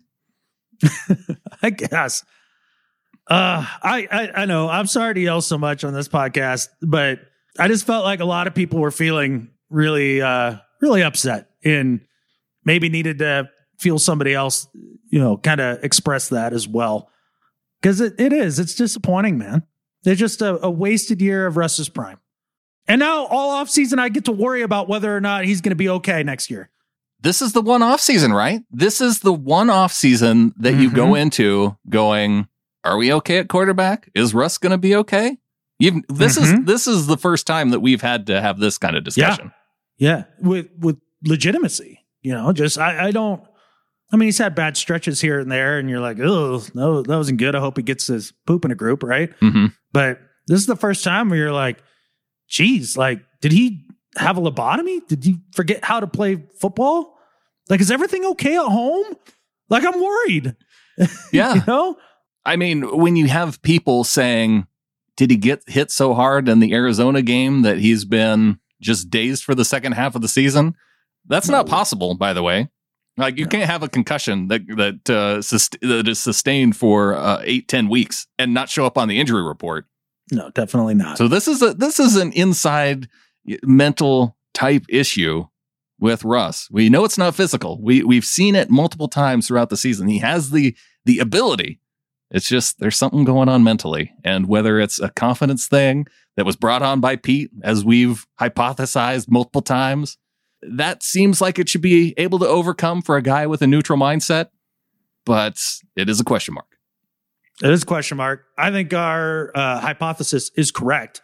I guess. Uh, I, I I know. I'm sorry to yell so much on this podcast, but I just felt like a lot of people were feeling really, uh, really upset and maybe needed to feel somebody else, you know, kind of express that as well. Because it, it is. It's disappointing, man. They're just a, a wasted year of Russ's prime. And now all offseason, I get to worry about whether or not he's going to be okay next year. This is the one off season, right? This is the one off season that you Mhm. go into going, are we okay at quarterback? Is Russ going to be okay? You've, this is Mhm. this is the first time that we've had to have this kind of discussion. Yeah, with with legitimacy, you know, just I, I don't. I mean, he's had bad stretches here and there, and you're like, oh, no, that wasn't good. I hope he gets his poop in a group, right? Mm-hmm. But this is the first time where you're like, geez, like, did he have a lobotomy? Did he forget how to play football? Like, is everything okay at home? Like, I'm worried. Yeah. You know? I mean, when you have people saying, did he get hit so hard in the Arizona game that he's been just dazed for the second half of the season? That's No. not possible, by the way. Like, you No. can't have a concussion that that uh, sust- that is sustained for uh, eight, ten weeks and not show up on the injury report. No, definitely not. So this is a this is an inside mental type issue with Russ. We know it's not physical. We we've seen it multiple times throughout the season. He has the the ability. It's just there's something going on mentally, and whether it's a confidence thing that was brought on by Pete, as we've hypothesized multiple times, that seems like it should be able to overcome for a guy with a neutral mindset, but it is a question mark. It is a question mark. I think our uh, hypothesis is correct.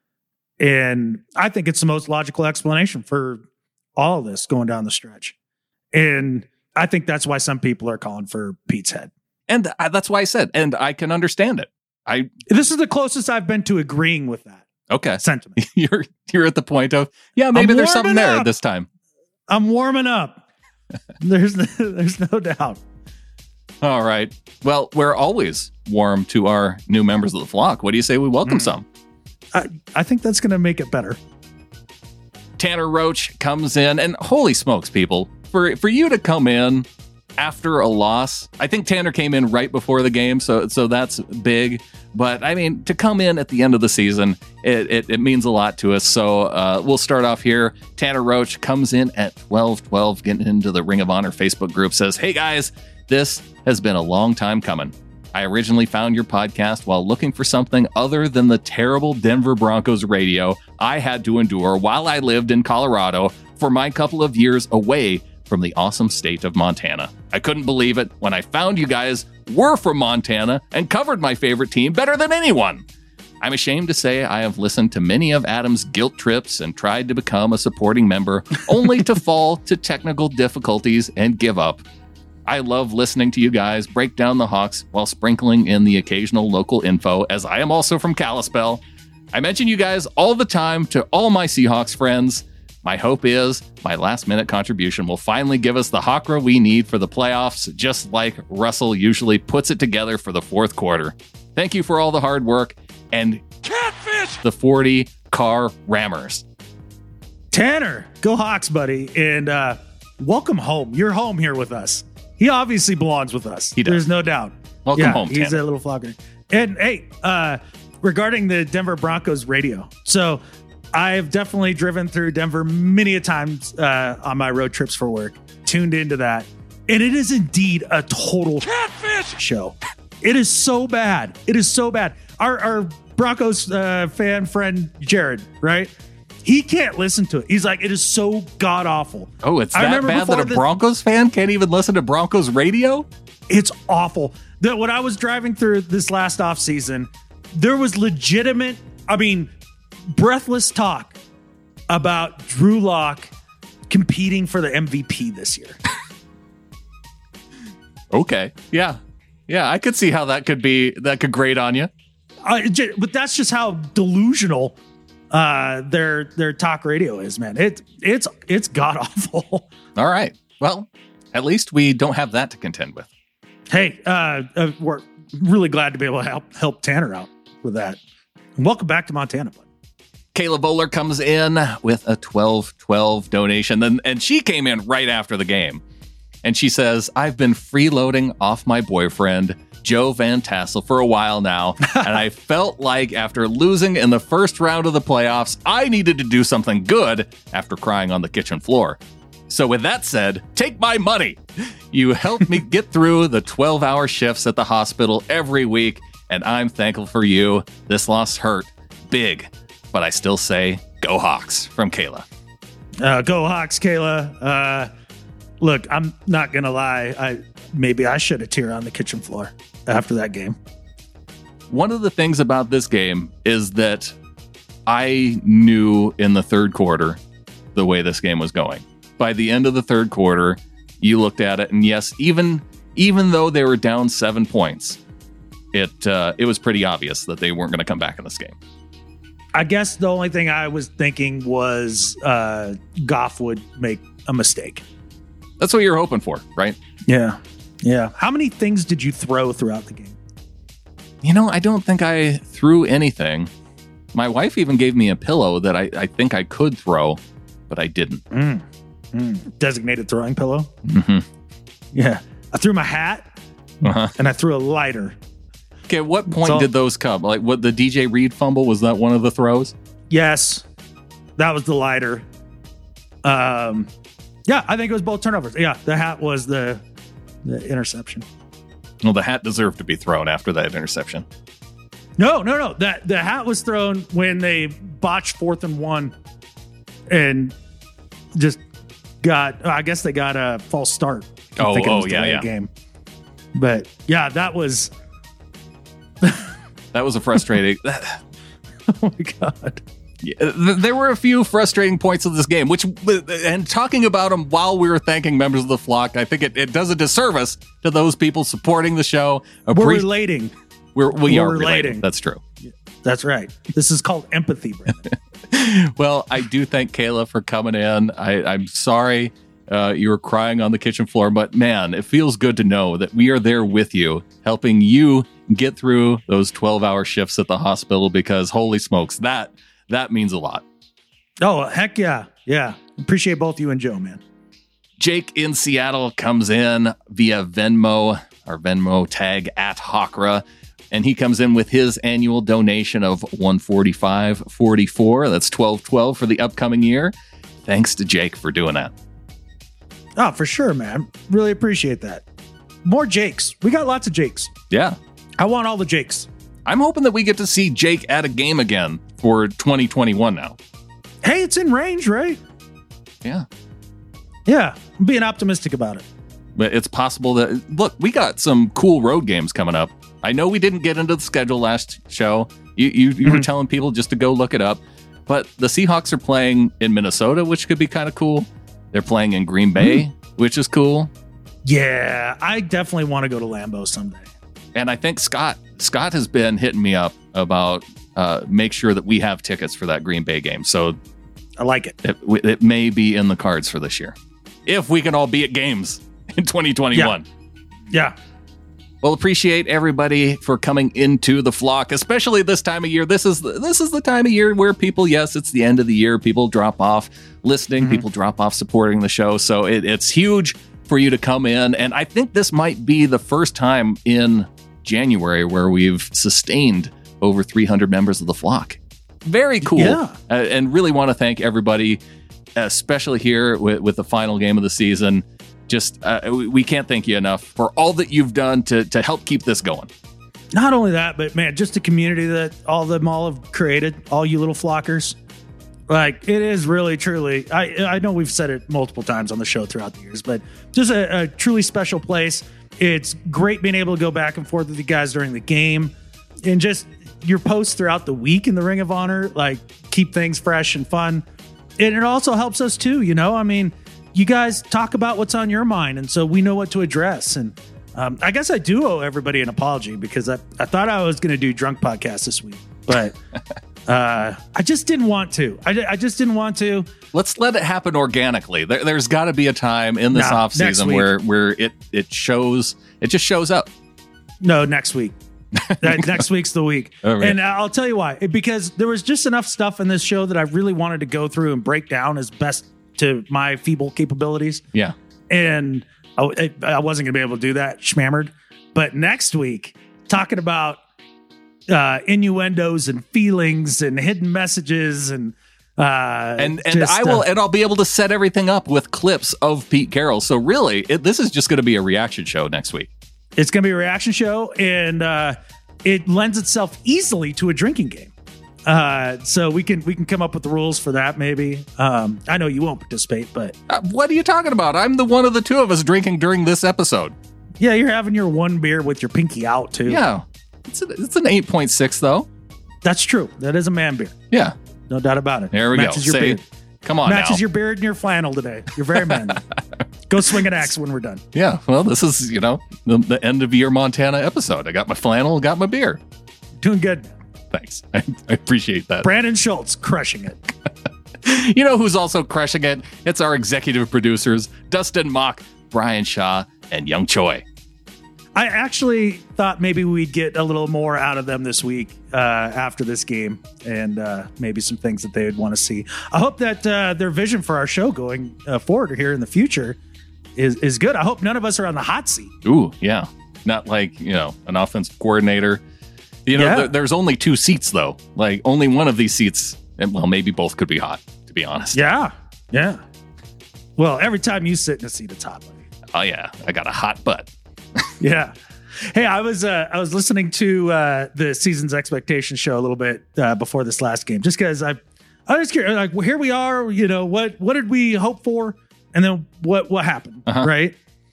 And I think it's the most logical explanation for all of this going down the stretch. And I think that's why some people are calling for Pete's head. And I, that's why I said, and I can understand it. I This is the closest I've been to agreeing with that okay. sentiment. You're you're at the point of yeah, maybe I'm there's something warming there up. this time. I'm warming up. There's there's no doubt. All right. Well, we're always warm to our new members of the flock. What do you say we welcome Mm. some? I, I think that's going to make it better. Tanner Roach comes in, and holy smokes, people, for for you to come in after a loss. I think Tanner came in right before the game, so so that's big. But I mean, to come in at the end of the season, it it, it means a lot to us. So uh, we'll start off here. Tanner Roach comes in at twelve twelve, getting into the Ring of Honor Facebook group, says, "Hey guys, this has been a long time coming. I originally found your podcast while looking for something other than the terrible Denver Broncos radio I had to endure while I lived in Colorado for my couple of years away from the awesome state of Montana. I couldn't believe it when I found you guys were from Montana and covered my favorite team better than anyone. I'm ashamed to say I have listened to many of Adam's guilt trips and tried to become a supporting member, only to fall to technical difficulties and give up. I love listening to you guys break down the Hawks while sprinkling in the occasional local info, as I am also from Kalispell. I mention you guys all the time to all my Seahawks friends. My hope is my last-minute contribution will finally give us the Hawkra we need for the playoffs, just like Russell usually puts it together for the fourth quarter. Thank you for all the hard work, and catfish the forty car rammers. Tanner, go Hawks, buddy, and uh, welcome home. You're home here with us. He obviously belongs with us. He does. There's no doubt. Welcome yeah, home, Tanner. He's a little flocker. And hey, uh, regarding the Denver Broncos radio, so I've definitely driven through Denver many a times uh, on my road trips for work, tuned into that, and it is indeed a total catfish show. It is so bad. It is so bad. Our, our Broncos uh, fan friend, Jared, right? He can't listen to it. He's like, it is so god awful. Oh, it's that bad that a this, Broncos fan can't even listen to Broncos radio? It's awful. That when I was driving through this last offseason, there was legitimate, I mean, breathless talk about Drew Lock competing for the M V P this year. Okay. Yeah. Yeah, I could see how that could be, that could grate on you. Uh, but that's just how delusional uh, their their talk radio is, man. It, it's it's god awful. All right. Well, at least we don't have that to contend with. Hey, uh, uh, we're really glad to be able to help help Tanner out with that. And welcome back to Montana, bud. Kayla Bowler comes in with a twelve twelve donation, and, and she came in right after the game. And she says, I've been freeloading off my boyfriend, Joe Van Tassel, for a while now, and I felt like after losing in the first round of the playoffs, I needed to do something good after crying on the kitchen floor. So with that said, take my money. You helped me get through the twelve-hour shifts at the hospital every week, and I'm thankful for you. This loss hurt big, but I still say, go Hawks, from Kayla. Uh, go Hawks, Kayla. Uh, look, I'm not going to lie. I Maybe I should have teared on the kitchen floor after that game. One of the things about this game is that I knew in the third quarter the way this game was going. By the end of the third quarter, you looked at it, and yes, even even though they were down seven points, it uh, it was pretty obvious that they weren't going to come back in this game. I guess the only thing I was thinking was uh, Goff would make a mistake. That's what you're hoping for, right? Yeah. Yeah. How many things did you throw throughout the game? You know, I don't think I threw anything. My wife even gave me a pillow that I, I think I could throw, but I didn't. Mm. Mm. Designated throwing pillow? Mm-hmm. Yeah. I threw my hat, uh-huh. and I threw a lighter. Okay, at what point all- did those come? Like, what, the D J Reed fumble, was that one of the throws? Yes. That was the lighter. Um, yeah, I think it was both turnovers. Yeah, the hat was the... the interception. Well, the hat deserved to be thrown after that interception. No, no, no. That the hat was thrown when they botched fourth and one and just got, I guess they got a false start. Oh, oh yeah, yeah. Game. But yeah, that was. that was a frustrating. Oh my God. Yeah, there were a few frustrating points of this game, which, and talking about them while we were thanking members of the flock, I think it, it does a disservice to those people supporting the show. We're Appre- relating. We're, we we're are relating. relating. That's true. That's right. This is called empathy, Brandon. Well, I do thank Kayla for coming in. I, I'm sorry uh, you were crying on the kitchen floor, but man, it feels good to know that we are there with you, helping you get through those twelve-hour shifts at the hospital, because holy smokes, that That means a lot. Oh, heck yeah. Yeah. Appreciate both you and Joe, man. Jake in Seattle comes in via Venmo, our Venmo tag at Hawkra, and he comes in with his annual donation of one forty-five forty-four. That's twelve twelve for the upcoming year. Thanks to Jake for doing that. Oh, for sure, man. Really appreciate that. More Jakes. We got lots of Jakes. Yeah. I want all the Jakes. I'm hoping that we get to see Jake at a game again for twenty twenty-one now. Hey, it's in range, right? Yeah. Yeah, I'm being optimistic about it. But it's possible that, look, we got some cool road games coming up. I know we didn't get into the schedule last show. You you, you mm-hmm. were telling people just to go look it up. But the Seahawks are playing in Minnesota, which could be kind of cool. They're playing in Green Bay, mm-hmm. which is cool. Yeah, I definitely want to go to Lambeau someday. And I think Scott Scott has been hitting me up about uh, make sure that we have tickets for that Green Bay game. So I like it. It, it may be in the cards for this year. If we can all be at games in twenty twenty-one. Yeah. yeah. Well, appreciate everybody for coming into the flock, especially this time of year. This is the, this is the time of year where people, yes, it's the end of the year. People drop off listening. Mm-hmm. People drop off supporting the show. So it, it's huge for you to come in. And I think this might be the first time in January where we've sustained over three hundred members of the flock. Very cool. Yeah. Uh, and really want to thank everybody, especially here with, with the final game of the season. Just, uh, we can't thank you enough for all that you've done to to help keep this going. Not only that, but man, just the community that all of them all have created, all you little flockers. Like, it is really, truly, I I know we've said it multiple times on the show throughout the years, but just a, a truly special place. It's great being able to go back and forth with you guys during the game, and just your posts throughout the week in the Ring of Honor, like, keep things fresh and fun. And it also helps us too, you know? I mean, you guys talk about what's on your mind, and so we know what to address. And um, I guess I do owe everybody an apology, because I, I thought I was going to do drunk podcast this week, but uh, I just didn't want to. I, I just didn't want to. Let's let it happen organically. There, there's got to be a time in this no, off season where where it it shows. It just shows up. No, next week. That, next week's the week. Right. And I'll tell you why. Because there was just enough stuff in this show that I really wanted to go through and break down as best to my feeble capabilities. Yeah. And I, I wasn't going to be able to do that, schmammered. But next week, talking about uh, innuendos and feelings and hidden messages and uh, and and just, I will uh, and I'll be able to set everything up with clips of Pete Carroll. So really, it, this is just going to be a reaction show next week. It's going to be a reaction show, and uh, it lends itself easily to a drinking game. Uh, so we can we can come up with the rules for that, maybe. Um, I know you won't participate, but uh, what are you talking about? I'm the one of the two of us drinking during this episode. Yeah, you're having your one beer with your pinky out too. Yeah, it's a, it's an eight point six though. That's true. That is a man beer. Yeah, no doubt about it. There we Matches go. Your Say, beard. come on, matches now. your beard and your flannel today. You're very manly. Go swing an axe when we're done. Yeah, well, this is, you know, the, the end of year Montana episode. I got my flannel, got my beer. Doing good. Thanks. I, I appreciate that. Brandon Schultz crushing it. You know who's also crushing it? It's our executive producers, Dustin Mock, Brian Shaw, and Young Choi. I actually thought maybe we'd get a little more out of them this week uh, after this game, and uh, maybe some things that they would want to see. I hope that uh, their vision for our show going uh, forward here in the future is, is good. I hope none of us are on the hot seat. Ooh, yeah. Not like, you know, an offensive coordinator. You know, Yeah. th- there's only two seats, though. Like, only one of these seats, and well, maybe both could be hot, to be honest. Yeah, yeah. Well, every time you sit in a seat, it's hot, buddy. Oh, yeah. I got a hot butt. Yeah. Hey, I was uh, I was listening to uh, the season's expectation show a little bit uh, before this last game, just because I I was curious. Like, well, here we are. You know, what what did we hope for, and then what what happened, Uh-huh. right?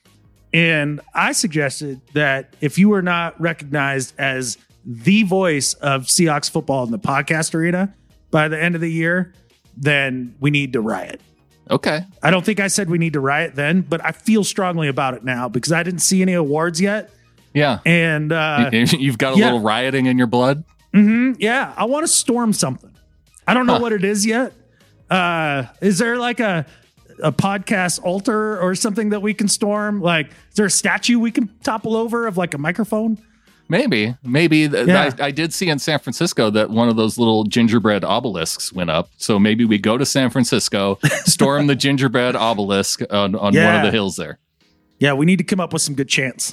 And I suggested that if you were not recognized as the voice of Seahawks football in the podcast arena by the end of the year, then we need to riot. Okay. I don't think I said we need to riot then, but I feel strongly about it now because I didn't see any awards yet. Yeah. And uh, You've got a yeah. little rioting in your blood? mm-hmm, yeah, I want to storm something. I don't know Huh. what it is yet. Uh, is there like a a podcast altar or something that we can storm? Like, is there a statue we can topple over of like a microphone? Maybe. Maybe. Th- Yeah. I, I did see in San Francisco that one of those little gingerbread obelisks went up. So maybe we go to San Francisco, storm the gingerbread obelisk on, on one Yeah. of the hills there. Yeah, we need to come up with some good chants.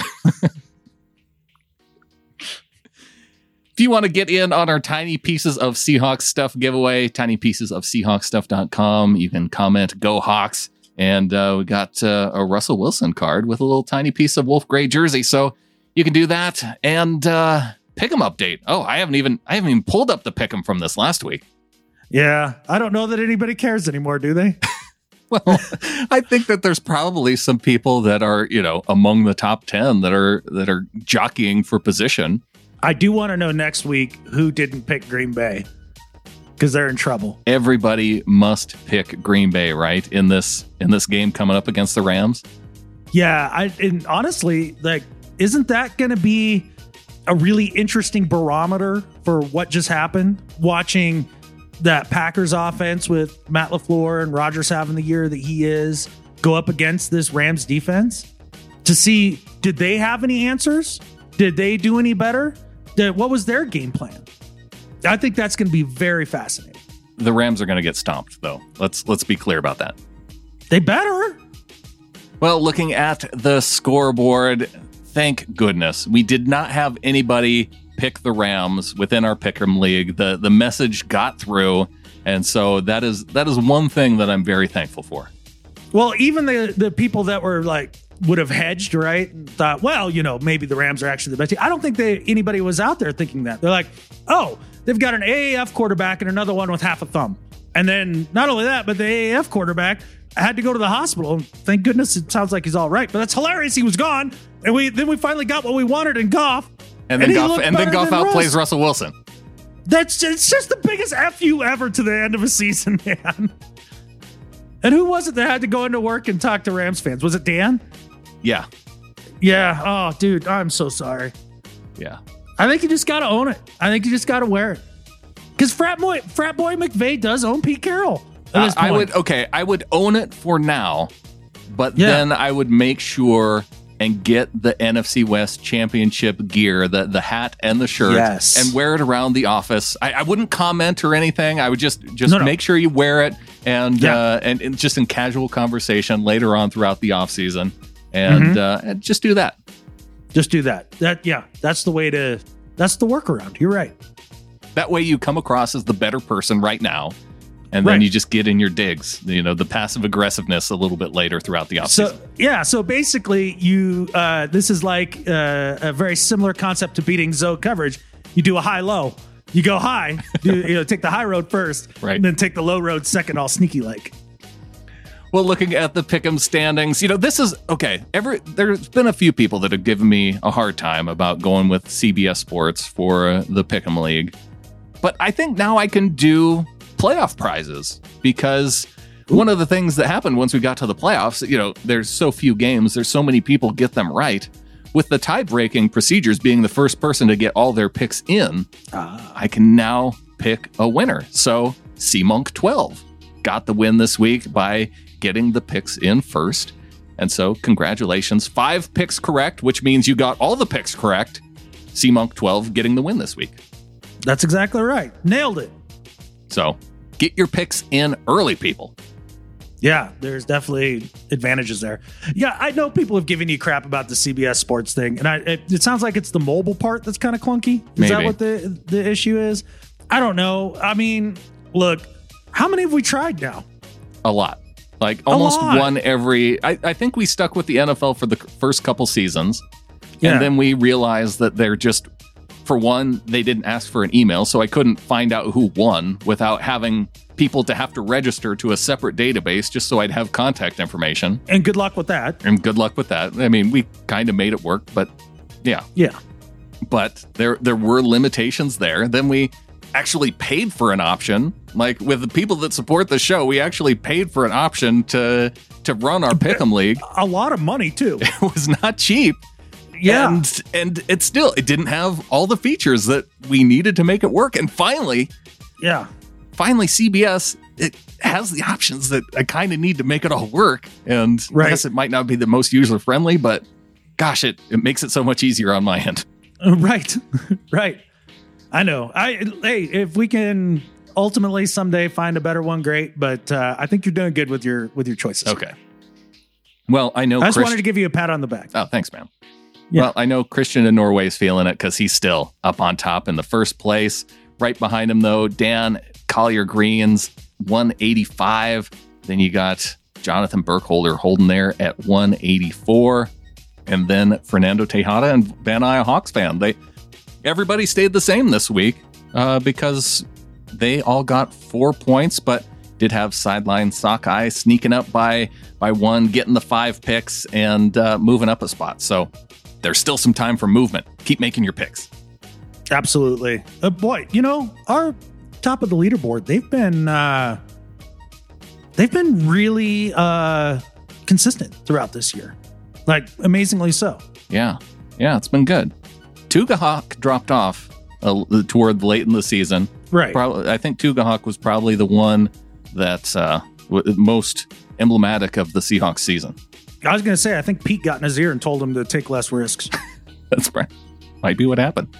If you want to get in on our Tiny Pieces of Seahawks Stuff giveaway, tiny pieces of seahawks stuff dot com. You can comment, Go Hawks. And uh, we got uh, a Russell Wilson card with a little tiny piece of Wolf Gray jersey. So you can do that. And uh, Pick'em update. Oh, I haven't even I haven't even pulled up the Pick'em from this last week. Yeah, I don't know that anybody cares anymore, do they? Well, I think that there's probably some people that are, you know, among the top ten that are that are jockeying for position. I do want to know next week who didn't pick Green Bay, because they're in trouble. Everybody must pick Green Bay, right? In this in this game coming up against the Rams. Yeah, I and honestly, like, isn't that going to be a really interesting barometer for what just happened? Watching that Packers offense with Matt LaFleur and Rodgers having the year that he is go up against this Rams defense to see, did they have any answers? Did they do any better? Did, what was their game plan? I think that's going to be very fascinating. The Rams are going to get stomped, though. Let's let's be clear about that. They better. Well, looking at the scoreboard, thank goodness we did not have anybody pick the Rams within our Pick'em League. The the message got through, and so that is that is one thing that I'm very thankful for. Well, even the the people that were like would have hedged, right, and thought, well, you know, maybe the Rams are actually the best team. I don't think they anybody was out there thinking that. They're like, oh, they've got an A A F quarterback and another one with half a thumb. And then not only that, but the A A F quarterback had to go to the hospital. Thank goodness it sounds like he's all right. But that's hilarious. He was gone. And we then we finally got what we wanted in Goff. And then and Goff and then Goff outplays Russell Wilson. That's it's just the biggest F you ever to the end of a season, man. And who was it that had to go into work and talk to Rams fans? Was it Dan? Yeah. Yeah. Oh, dude, I'm so sorry. Yeah. I think you just got to own it. I think you just got to wear it. Because frat boy, frat boy McVay does own Pete Carroll. Uh, I would okay. I would own it for now, but yeah. then I would make sure and get the N F C West championship gear, the the hat and the shirt, yes. and wear it around the office. I, I wouldn't comment or anything. I would just just no, no. make sure you wear it and yeah. uh, and, and just in casual conversation later on throughout the off season, and, mm-hmm. uh, and just do that. Just do that. That yeah, that's the way to. That's the workaround. You're right. That way you come across as the better person right now. And then right. you just get in your digs, you know, the passive aggressiveness a little bit later throughout the offseason. So, yeah. So basically, you uh, this is like uh, a very similar concept to beating zone coverage. You do a high low. You go high, do, you know, take the high road first, right. and then take the low road second, all sneaky like. Well, looking at the Pick'em standings, you know, this is okay. Every there's been a few people that have given me a hard time about going with C B S Sports for uh, the Pick'em League, but I think now I can do playoff prizes, because Ooh. one of the things that happened once we got to the playoffs, you know, there's so few games, there's so many people get them right. With the tie-breaking procedures being the first person to get all their picks in, uh, I can now pick a winner. So C Monk twelve got the win this week by getting the picks in first. And so congratulations, five picks correct, which means you got all the picks correct. C Monk twelve getting the win this week. That's exactly right. Nailed it. So get your picks in early, people. Yeah, there's definitely advantages there. Yeah, I know people have given you crap about the C B S Sports thing, and I, it, it sounds like it's the mobile part that's kind of clunky. Is Maybe. that what the the issue is? I don't know. I mean, look, how many have we tried now? A lot. Like almost one every... I, I think we stuck with the N F L for the first couple seasons, yeah. and then we realized that they're just... For one, they didn't ask for an email, so I couldn't find out who won without having people to have to register to a separate database just so I'd have contact information. And good luck with that. And good luck with that. I mean, we kind of made it work, but yeah. Yeah. But there there were limitations there. Then we actually paid for an option. Like with the people that support the show, we actually paid for an option to to run our Pick'em League. A lot of money, too. It was not cheap. Yeah. And, and it still, it didn't have all the features that we needed to make it work. And finally, yeah, finally C B S, it has the options that I kind of need to make it all work. And right. I guess it might not be the most user friendly, but gosh, it, it makes it so much easier on my end. Right. Right. I know. I, hey, if we can ultimately someday find a better one, great. But uh, I think you're doing good with your, with your choices. Okay. Well, I know. I just Christ- wanted to give you a pat on the back. Oh, thanks, man. Yeah. Well, I know Christian in Norway is feeling it because he's still up on top in the first place. Right behind him, though, Dan Collier Greens, one eighty-five. Then you got Jonathan Burkholder holding there at one eighty-four. And then Fernando Tejada and Van Nuys Hawks fan. They, everybody stayed the same this week uh, because they all got four points, but did have sideline Sockeye sneaking up by by one, getting the five picks, and uh, moving up a spot. So there's still some time for movement. Keep making your picks. Absolutely. Uh, boy, you know, our top of the leaderboard, they've been uh, they've been really uh, consistent throughout this year. Like, amazingly so. Yeah. Yeah, it's been good. Tugahawk dropped off uh, toward late in the season. Right. Probably, I think Tugahawk was probably the one that's uh, w- most emblematic of the Seahawks season. I was going to say, I think Pete got in his ear and told him to take less risks. That's right. Might be what happened.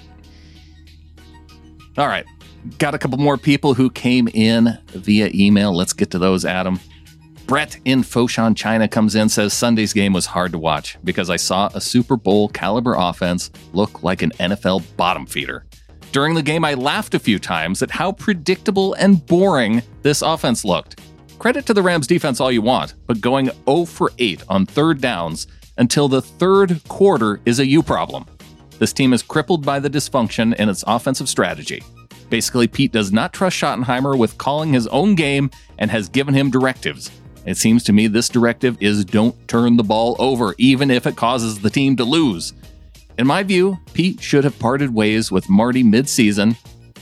All right. Got a couple more people who came in via email. Let's get to those, Adam. Brett in Foshan, China comes in, says Sunday's game was hard to watch because I saw a Super Bowl caliber offense look like an N F L bottom feeder. During the game, I laughed a few times at how predictable and boring this offense looked. Credit to the Rams defense all you want, but going zero for eight on third downs until the third quarter is a you problem. This team is crippled by the dysfunction in its offensive strategy. Basically, Pete does not trust Schottenheimer with calling his own game and has given him directives. It seems to me this directive is don't turn the ball over, even if it causes the team to lose. In my view, Pete should have parted ways with Marty mid-season.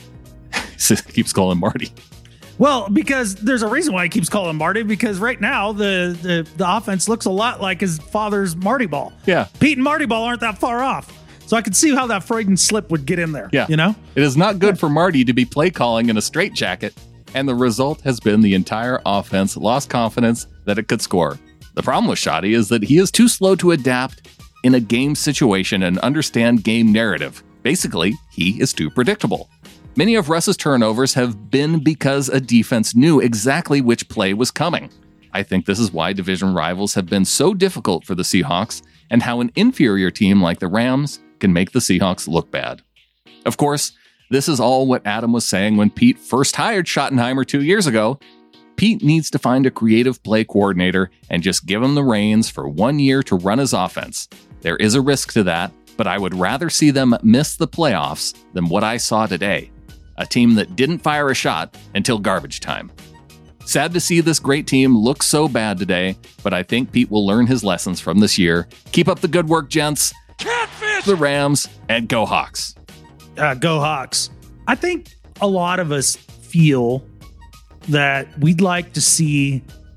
Keeps calling Marty. Well, because there's a reason why he keeps calling Marty, because right now the, the, the offense looks a lot like his father's Marty Ball. Yeah. Pete and Marty Ball aren't that far off. So I could see how that Freudian slip would get in there. Yeah. You know? It is not good for Marty to be play calling in a straitjacket, and the result has been the entire offense lost confidence that it could score. The problem with Shotty is that he is too slow to adapt in a game situation and understand game narrative. Basically, he is too predictable. Many of Russ's turnovers have been because a defense knew exactly which play was coming. I think this is why division rivals have been so difficult for the Seahawks and how an inferior team like the Rams can make the Seahawks look bad. Of course, this is all what Adam was saying when Pete first hired Schottenheimer two years ago. Pete needs to find a creative play coordinator and just give him the reins for one year to run his offense. There is a risk to that, but I would rather see them miss the playoffs than what I saw today. A team that didn't fire a shot until garbage time. Sad to see this great team look so bad today, but I think Pete will learn his lessons from this year. Keep up the good work, gents. Catfish! The Rams, and go Hawks. Uh, go Hawks. I think a lot of us feel that we'd like to see,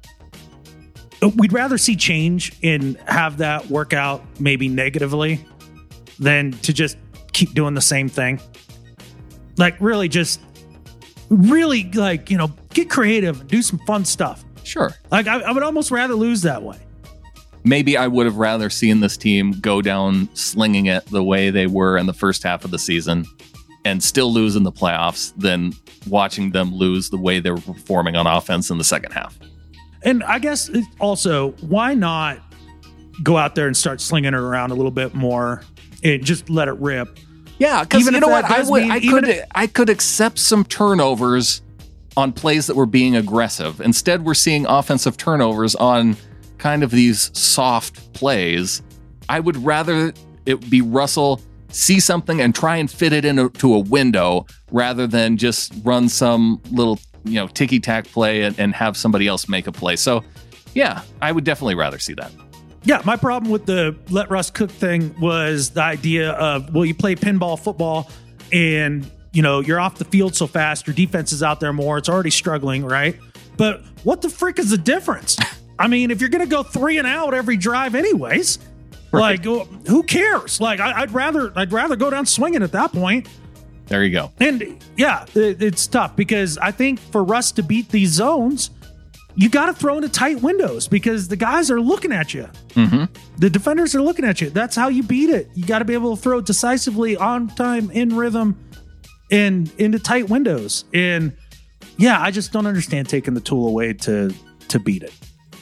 we'd rather see change and have that work out maybe negatively than to just keep doing the same thing. Like, really just, really, like, you know, get creative and do some fun stuff. Sure. Like, I, I would almost rather lose that way. Maybe I would have rather seen this team go down slinging it the way they were in the first half of the season and still lose in the playoffs than watching them lose the way they were performing on offense in the second half. And I guess also, why not go out there and start slinging it around a little bit more and just let it rip? Yeah, because you know what, I would, mean, I could, if, I could accept some turnovers on plays that were being aggressive. Instead, we're seeing offensive turnovers on kind of these soft plays. I would rather it be Russell see something and try and fit it into a window rather than just run some little, you know, ticky-tack play and, and have somebody else make a play. So, yeah, I would definitely rather see that. Yeah, my problem with the let Russ cook thing was the idea of, well, you play pinball football and, you know, you're off the field so fast, your defense is out there more, it's already struggling, right? But what the frick is the difference? I mean, if you're going to go three and out every drive anyways, right. Like, who cares? Like, I, I'd rather I'd rather go down swinging at that point. There you go. And, yeah, it, it's tough because I think for Russ to beat these zones, you got to throw into tight windows because the guys are looking at you. Mm-hmm. The defenders are looking at you. That's how you beat it. You got to be able to throw decisively, on time, in rhythm, and into tight windows. And, yeah, I just don't understand taking the tool away to to beat it.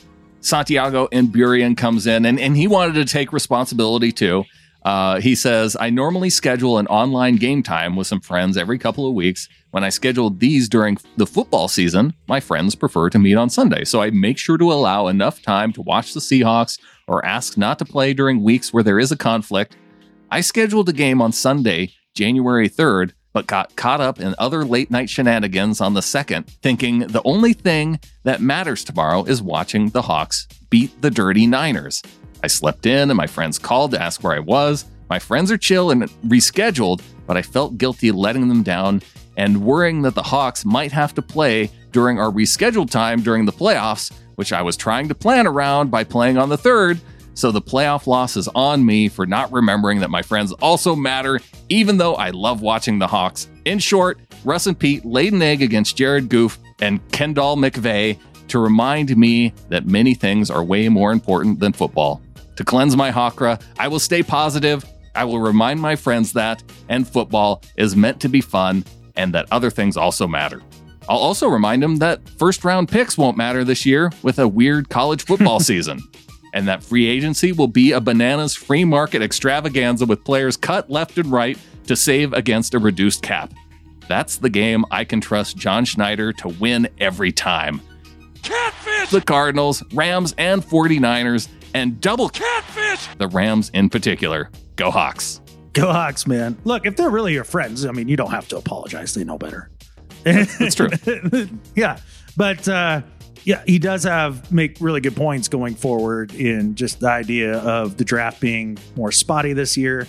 Santiago in Burien comes in, and, and he wanted to take responsibility too. Uh, he says, I normally schedule an online game time with some friends every couple of weeks. When I scheduled these during the football season, my friends prefer to meet on Sunday. So I make sure to allow enough time to watch the Seahawks or ask not to play during weeks where there is a conflict. I scheduled a game on Sunday, January third, but got caught up in other late night shenanigans on the second, thinking the only thing that matters tomorrow is watching the Hawks beat the dirty Niners. I slept in and my friends called to ask where I was. My friends are chill and rescheduled, but I felt guilty letting them down and worrying that the Hawks might have to play during our rescheduled time during the playoffs, which I was trying to plan around by playing on the third. So the playoff loss is on me for not remembering that my friends also matter, even though I love watching the Hawks. In short, Russ and Pete laid an egg against Jared Goof and Kendall McVeigh to remind me that many things are way more important than football. To cleanse my Hawkra, I will stay positive. I will remind my friends that, and football is meant to be fun, and that other things also matter. I'll also remind them that first round picks won't matter this year with a weird college football season. And that free agency will be a bananas free market extravaganza with players cut left and right to save against a reduced cap. That's the game I can trust John Schneider to win every time. Catfish! The Cardinals, Rams, and 49ers, and double catfish! The Rams in particular. Go Hawks. Go Hawks, man. Look, if they're really your friends, I mean, you don't have to apologize. They know better. That's true. Yeah. But, uh, yeah, he does have make really good points going forward in just the idea of the draft being more spotty this year.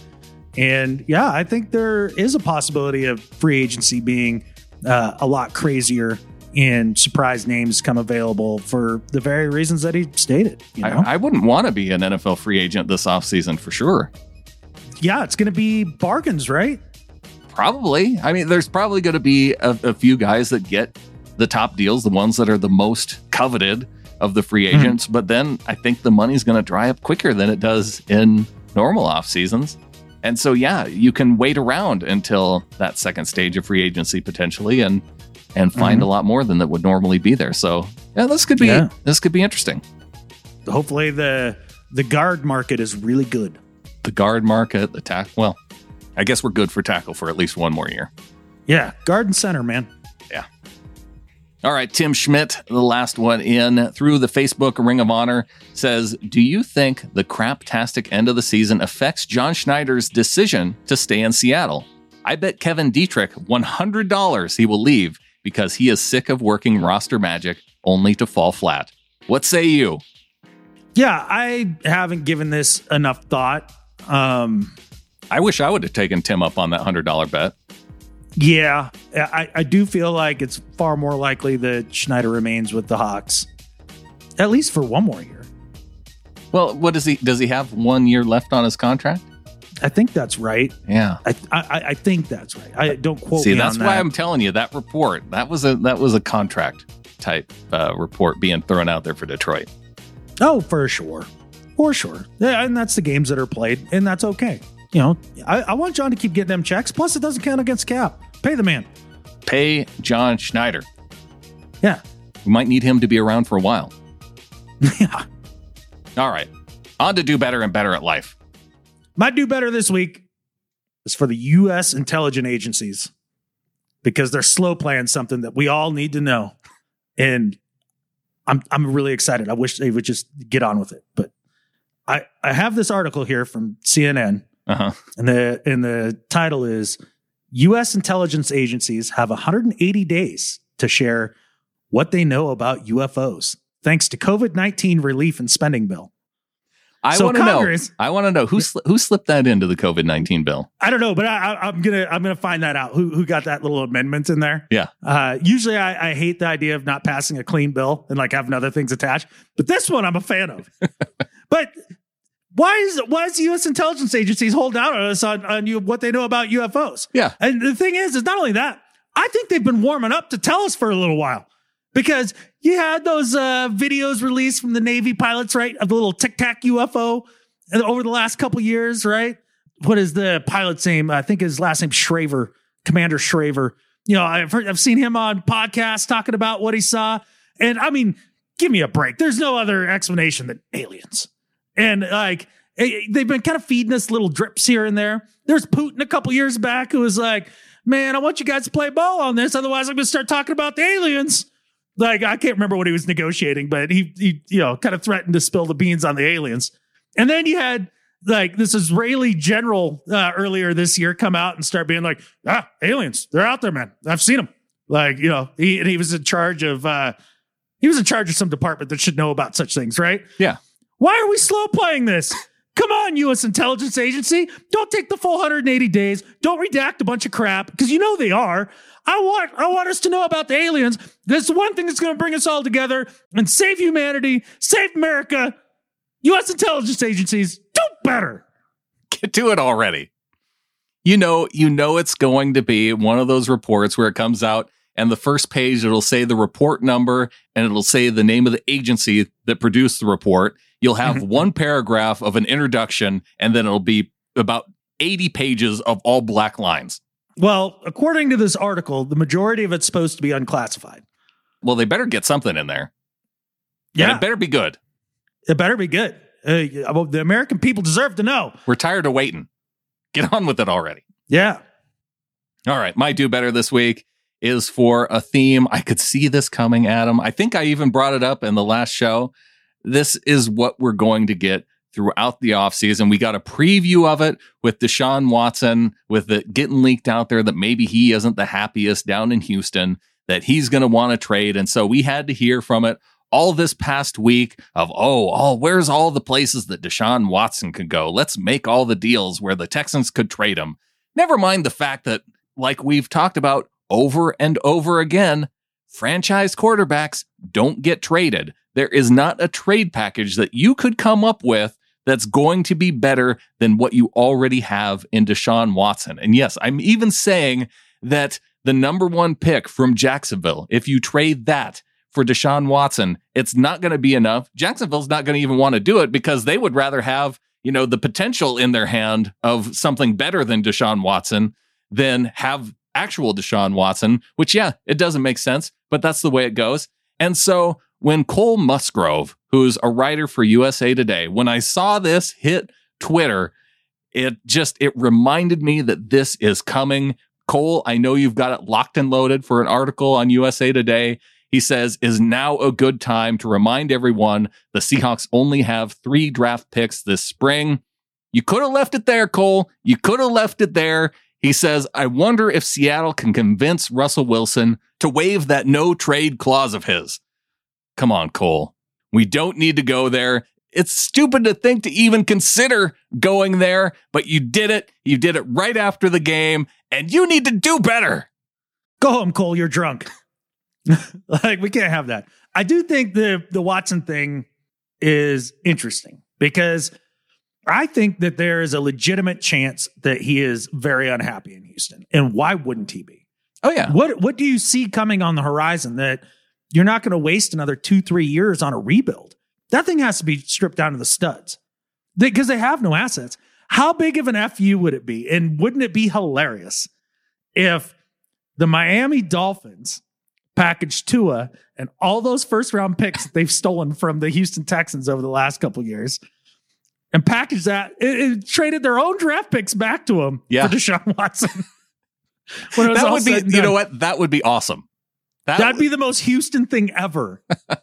And yeah, I think there is a possibility of free agency being uh, a lot crazier and surprise names come available for the very reasons that he stated. You know? I, I wouldn't want to be an N F L free agent this offseason for sure. Yeah, it's going to be bargains, right? Probably. I mean, there's probably going to be a, a few guys that get the top deals, the ones that are the most coveted of the free agents. Mm-hmm. But then I think the money's going to dry up quicker than it does in normal off seasons. And so, yeah, you can wait around until that second stage of free agency potentially and and find mm-hmm. a lot more than that would normally be there. So, yeah, this could be yeah. this could be interesting. Hopefully the the guard market is really good. The guard market, the tackle. Well, I guess we're good for tackle for at least one more year. Yeah, guard and center, man. Yeah. All right, Tim Schmidt, the last one in through the Facebook Ring of Honor, says, do you think the craptastic end of the season affects John Schneider's decision to stay in Seattle? I bet Kevin Dietrich one hundred dollars he will leave because he is sick of working roster magic only to fall flat. What say you? Yeah, I haven't given this enough thought. Um, I wish I would have taken Tim up on that one hundred dollars bet. Yeah, I, I do feel like it's far more likely that Schneider remains with the Hawks, at least for one more year. Well, what does he, does he have one year left on his contract? I think that's right. Yeah. I I, I think that's right. I don't quote See, me that's on that. why I'm telling you that report, that was a, that was a contract type uh, report being thrown out there for Detroit. Oh, for sure. For sure. Yeah, and that's the games that are played, and that's okay. You know, I, I want John to keep getting them checks. Plus, it doesn't count against cap. Pay the man. Pay John Schneider. Yeah. We might need him to be around for a while. Yeah. All right. On to do better and better at life. My do better this week is for the U S intelligence agencies because they're slow playing something that we all need to know. And I'm I'm really excited. I wish they would just get on with it. But I, I have this article here from C N N. Uh-huh. And the and the title is U S intelligence agencies have one hundred eighty days to share what they know about U F Os, thanks to COVID nineteen relief and spending bill. I so want to know. I want to know who sli- who slipped that into the COVID nineteen bill. I don't know, but I, I, I'm gonna I'm gonna find that out. Who who got that little amendment in there? Yeah. Uh, usually, I, I hate the idea of not passing a clean bill and like having other things attached, but this one I'm a fan of. But why is why is the U S intelligence agencies holding out on us on on you what they know about U F Os? Yeah. And the thing is, is not only that, I think they've been warming up to tell us for a little while. Because you had those uh, videos released from the Navy pilots, right? Of the little Tic Tac U F O over the last couple years, right? What is the pilot's name? I think his last name Shraver, Commander Shraver. You know, I've heard, I've seen him on podcasts talking about what he saw. And I mean, give me a break. There's no other explanation than aliens. And like, they've been kind of feeding us little drips here and there. There's Putin a couple years back who was like, man, I want you guys to play ball on this. Otherwise, I'm going to start talking about the aliens. Like, I can't remember what he was negotiating, but he, he, you know, kind of threatened to spill the beans on the aliens. And then you had like this Israeli general uh, earlier this year come out and start being like, ah, aliens, they're out there, man. I've seen them. Like, you know, he, and he was in charge of, uh, he was in charge of some department that should know about such things, right? Yeah. Why are we slow playing this? Come on, U S intelligence agency. Don't take the full one hundred eighty days. Don't redact a bunch of crap because you know they are. I want, I want us to know about the aliens. That's the one thing that's going to bring us all together and save humanity, save America. U S intelligence agencies, do better. Get to it already. You know, you know it's going to be one of those reports where it comes out and the first page, it'll say the report number and it'll say the name of the agency that produced the report. You'll have mm-hmm. one paragraph of an introduction and then it'll be about eighty pages of all black lines. Well, according to this article, the majority of it's supposed to be unclassified. Well, they better get something in there. Yeah. And it better be good. It better be good. Uh, well, the American people deserve to know. We're tired of waiting. Get on with it already. Yeah. All right. My do better this week is for a theme. I could see this coming, Adam. I think I even brought it up in the last show. This is what we're going to get throughout the offseason. We got a preview of it with Deshaun Watson, with it getting leaked out there that maybe he isn't the happiest down in Houston, that he's going to want to trade. And so we had to hear from it all this past week of, oh, oh, where's all the places that Deshaun Watson could go? Let's make all the deals where the Texans could trade him. Never mind the fact that, like we've talked about over and over again, franchise quarterbacks don't get traded. There is not a trade package that you could come up with that's going to be better than what you already have in Deshaun Watson. And yes, I'm even saying that the number one pick from Jacksonville, if you trade that for Deshaun Watson, it's not going to be enough. Jacksonville's not going to even want to do it because they would rather have, you know, the potential in their hand of something better than Deshaun Watson than have actual Deshaun Watson, which, yeah, it doesn't make sense, but that's the way it goes. And so when Cole Musgrove, who's a writer for U S A Today, when I saw this hit Twitter, it just, it reminded me that this is coming. Cole, I know you've got it locked and loaded for an article on U S A Today. He says, is now a good time to remind everyone the Seahawks only have three draft picks this spring. You could have left it there, Cole. You could have left it there. He says, I wonder if Seattle can convince Russell Wilson to waive that no trade clause of his. Come on, Cole. We don't need to go there. It's stupid to think to even consider going there, but you did it. You did it right after the game, and you need to do better. Go home, Cole. You're drunk. Like, we can't have that. I do think the, the Watson thing is interesting because I think that there is a legitimate chance that he is very unhappy in Houston. And why wouldn't he be? Oh, yeah. What, what do you see coming on the horizon that you're not going to waste another two, three years on a rebuild? That thing has to be stripped down to the studs because they, they have no assets. How big of an F U would it be? And wouldn't it be hilarious if the Miami Dolphins packaged Tua and all those first round picks that they've stolen from the Houston Texans over the last couple of years and packaged that, it, it traded their own draft picks back to him yeah. for Deshaun Watson? That would be, you know what? That would be awesome. That That'd would be the most Houston thing ever.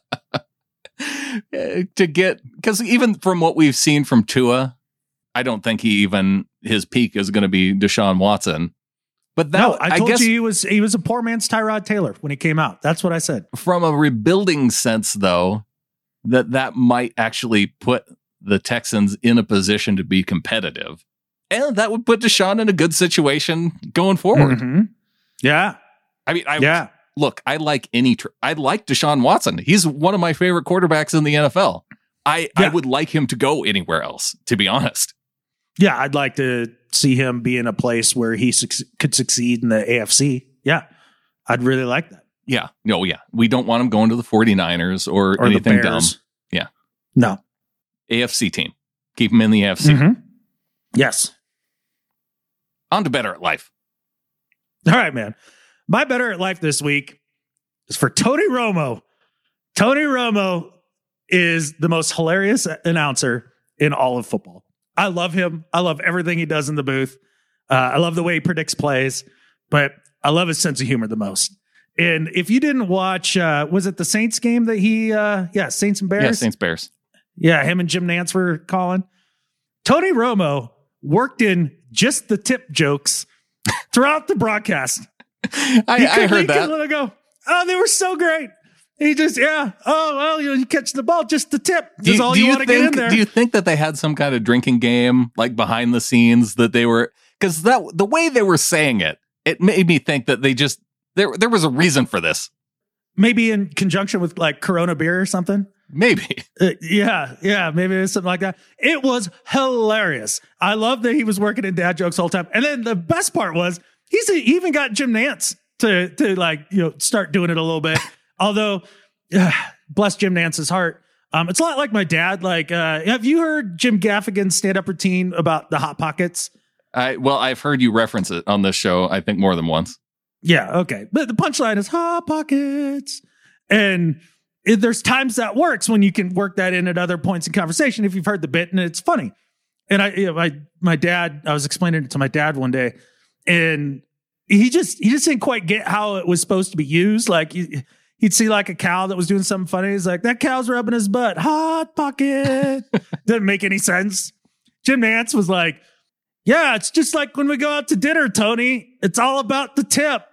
To get, because even from what we've seen from Tua, I don't think he even, his peak is going to be Deshaun Watson. But that, no, I told I guess, you he was he was a poor man's Tyrod Taylor when he came out. That's what I said. From a rebuilding sense, though, that that might actually put the Texans in a position to be competitive. And that would put Deshaun in a good situation going forward. Mm-hmm. Yeah. I mean, I yeah. Look, I like any, tr- I like Deshaun Watson. He's one of my favorite quarterbacks in the N F L. I, yeah. I would like him to go anywhere else, to be honest. Yeah, I'd like to see him be in a place where he su- could succeed in the A F C. Yeah, I'd really like that. Yeah. No, yeah. We don't want him going to the 49ers or, or anything dumb. Yeah. No. A F C team. Keep him in the A F C. Mm-hmm. Yes. On to Better at Life. All right, man. My Better at Life this week is for Tony Romo. Tony Romo is the most hilarious announcer in all of football. I love him. I love everything he does in the booth. Uh, I love the way he predicts plays, but I love his sense of humor the most. And if you didn't watch, uh, was it the Saints game that he, uh, yeah, Saints and Bears? Yeah, Saints Bears. Yeah, him and Jim Nantz were calling. Tony Romo worked in just the tip jokes throughout the broadcast. I, I heard that. Let it go. Oh, they were so great. He just, yeah. Oh, well, you know, you catch the ball, just the tip. That's all you, you want to get in there. Do you think that they had some kind of drinking game, like behind the scenes, that they were, because that the way they were saying it, it made me think that they just, there, there was a reason for this. Maybe in conjunction with like Corona beer or something. Maybe. Uh, yeah, yeah, maybe it was something like that. It was hilarious. I love that he was working in dad jokes all the time. And then the best part was he's he even got Jim Nantz to to like, you know, start doing it a little bit. Although, uh, bless Jim Nance's heart. Um, it's a lot like my dad. Like, uh, have you heard Jim Gaffigan's stand-up routine about the Hot Pockets? I well, I've heard you reference it on this show, I think more than once. Yeah, okay. But the punchline is Hot Pockets. And it, there's times that works when you can work that in at other points in conversation if you've heard the bit and it's funny. And I, you know, my my dad, I was explaining it to my dad one day, and he just he just didn't quite get how it was supposed to be used. Like he, he'd see like a cow that was doing something funny. He's like, that cow's rubbing his butt. Hot Pocket. Didn't make any sense. Jim Nantz was like, yeah, it's just like when we go out to dinner, Tony. It's all about the tip.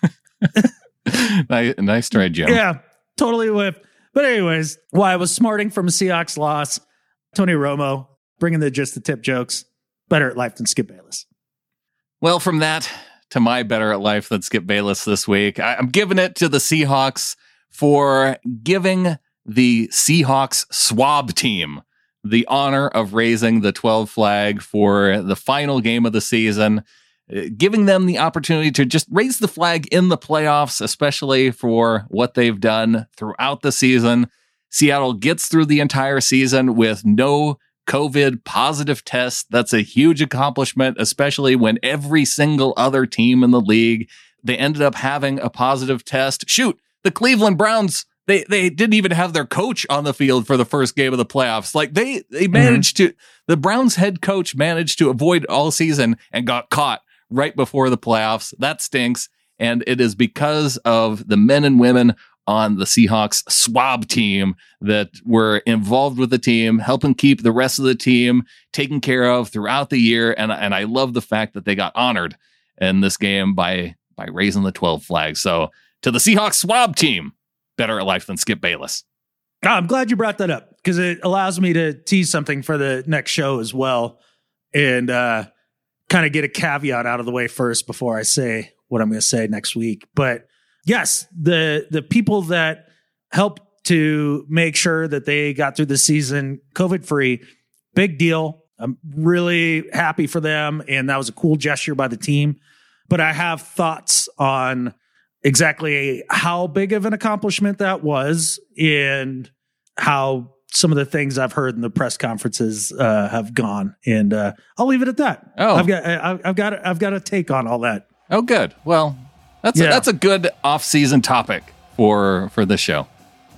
nice, nice try, Jim. Yeah, totally whipped. But anyways, while I was smarting from a Seahawks loss, Tony Romo bringing the just the tip jokes. Better at life than Skip Bayless. Well, from that to my better at life than Skip Bayless this week, I, I'm giving it to the Seahawks for giving the Seahawks swab team the honor of raising the twelve flag for the final game of the season, giving them the opportunity to just raise the flag in the playoffs, especially for what they've done throughout the season. Seattle gets through the entire season with no COVID positive tests. That's a huge accomplishment, especially when every single other team in the league, they ended up having a positive test. Shoot, the Cleveland Browns, They they didn't even have their coach on the field for the first game of the playoffs. Like they they managed mm-hmm. to, the Browns head coach managed to avoid all season and got caught right before the playoffs. That stinks. And it is because of the men and women on the Seahawks swab team that were involved with the team, helping keep the rest of the team taken care of throughout the year. And, and I love the fact that they got honored in this game by, by raising the twelve flag. So to the Seahawks swab team, better at life than Skip Bayless. Oh, I'm glad you brought that up because it allows me to tease something for the next show as well and uh, kind of get a caveat out of the way first before I say what I'm going to say next week. But yes, the the people that helped to make sure that they got through the season COVID-free, big deal. I'm really happy for them, and that was a cool gesture by the team. But I have thoughts on exactly how big of an accomplishment that was and how some of the things I've heard in the press conferences uh, have gone. And uh, I'll leave it at that. Oh, I've got, I've got, I've got a take on all that. Oh, good. Well, that's yeah. a, that's a good off-season topic for for this show.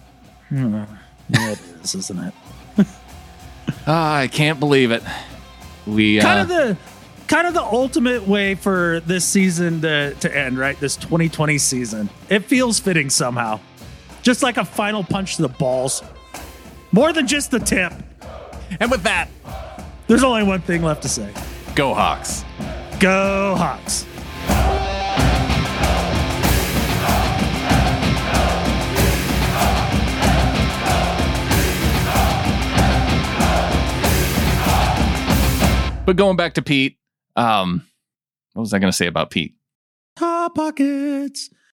Hmm. Yeah, it is, isn't it? oh, I can't believe it. We kind uh, of the. Kind of the ultimate way for this season to, to end, right? This twenty twenty season. It feels fitting somehow. Just like a final punch to the balls. More than just the tip. And with that, there's only one thing left to say. Go Hawks. Go Hawks. But going back to Pete, Um, what was I going to say about Pete? Hot Pockets.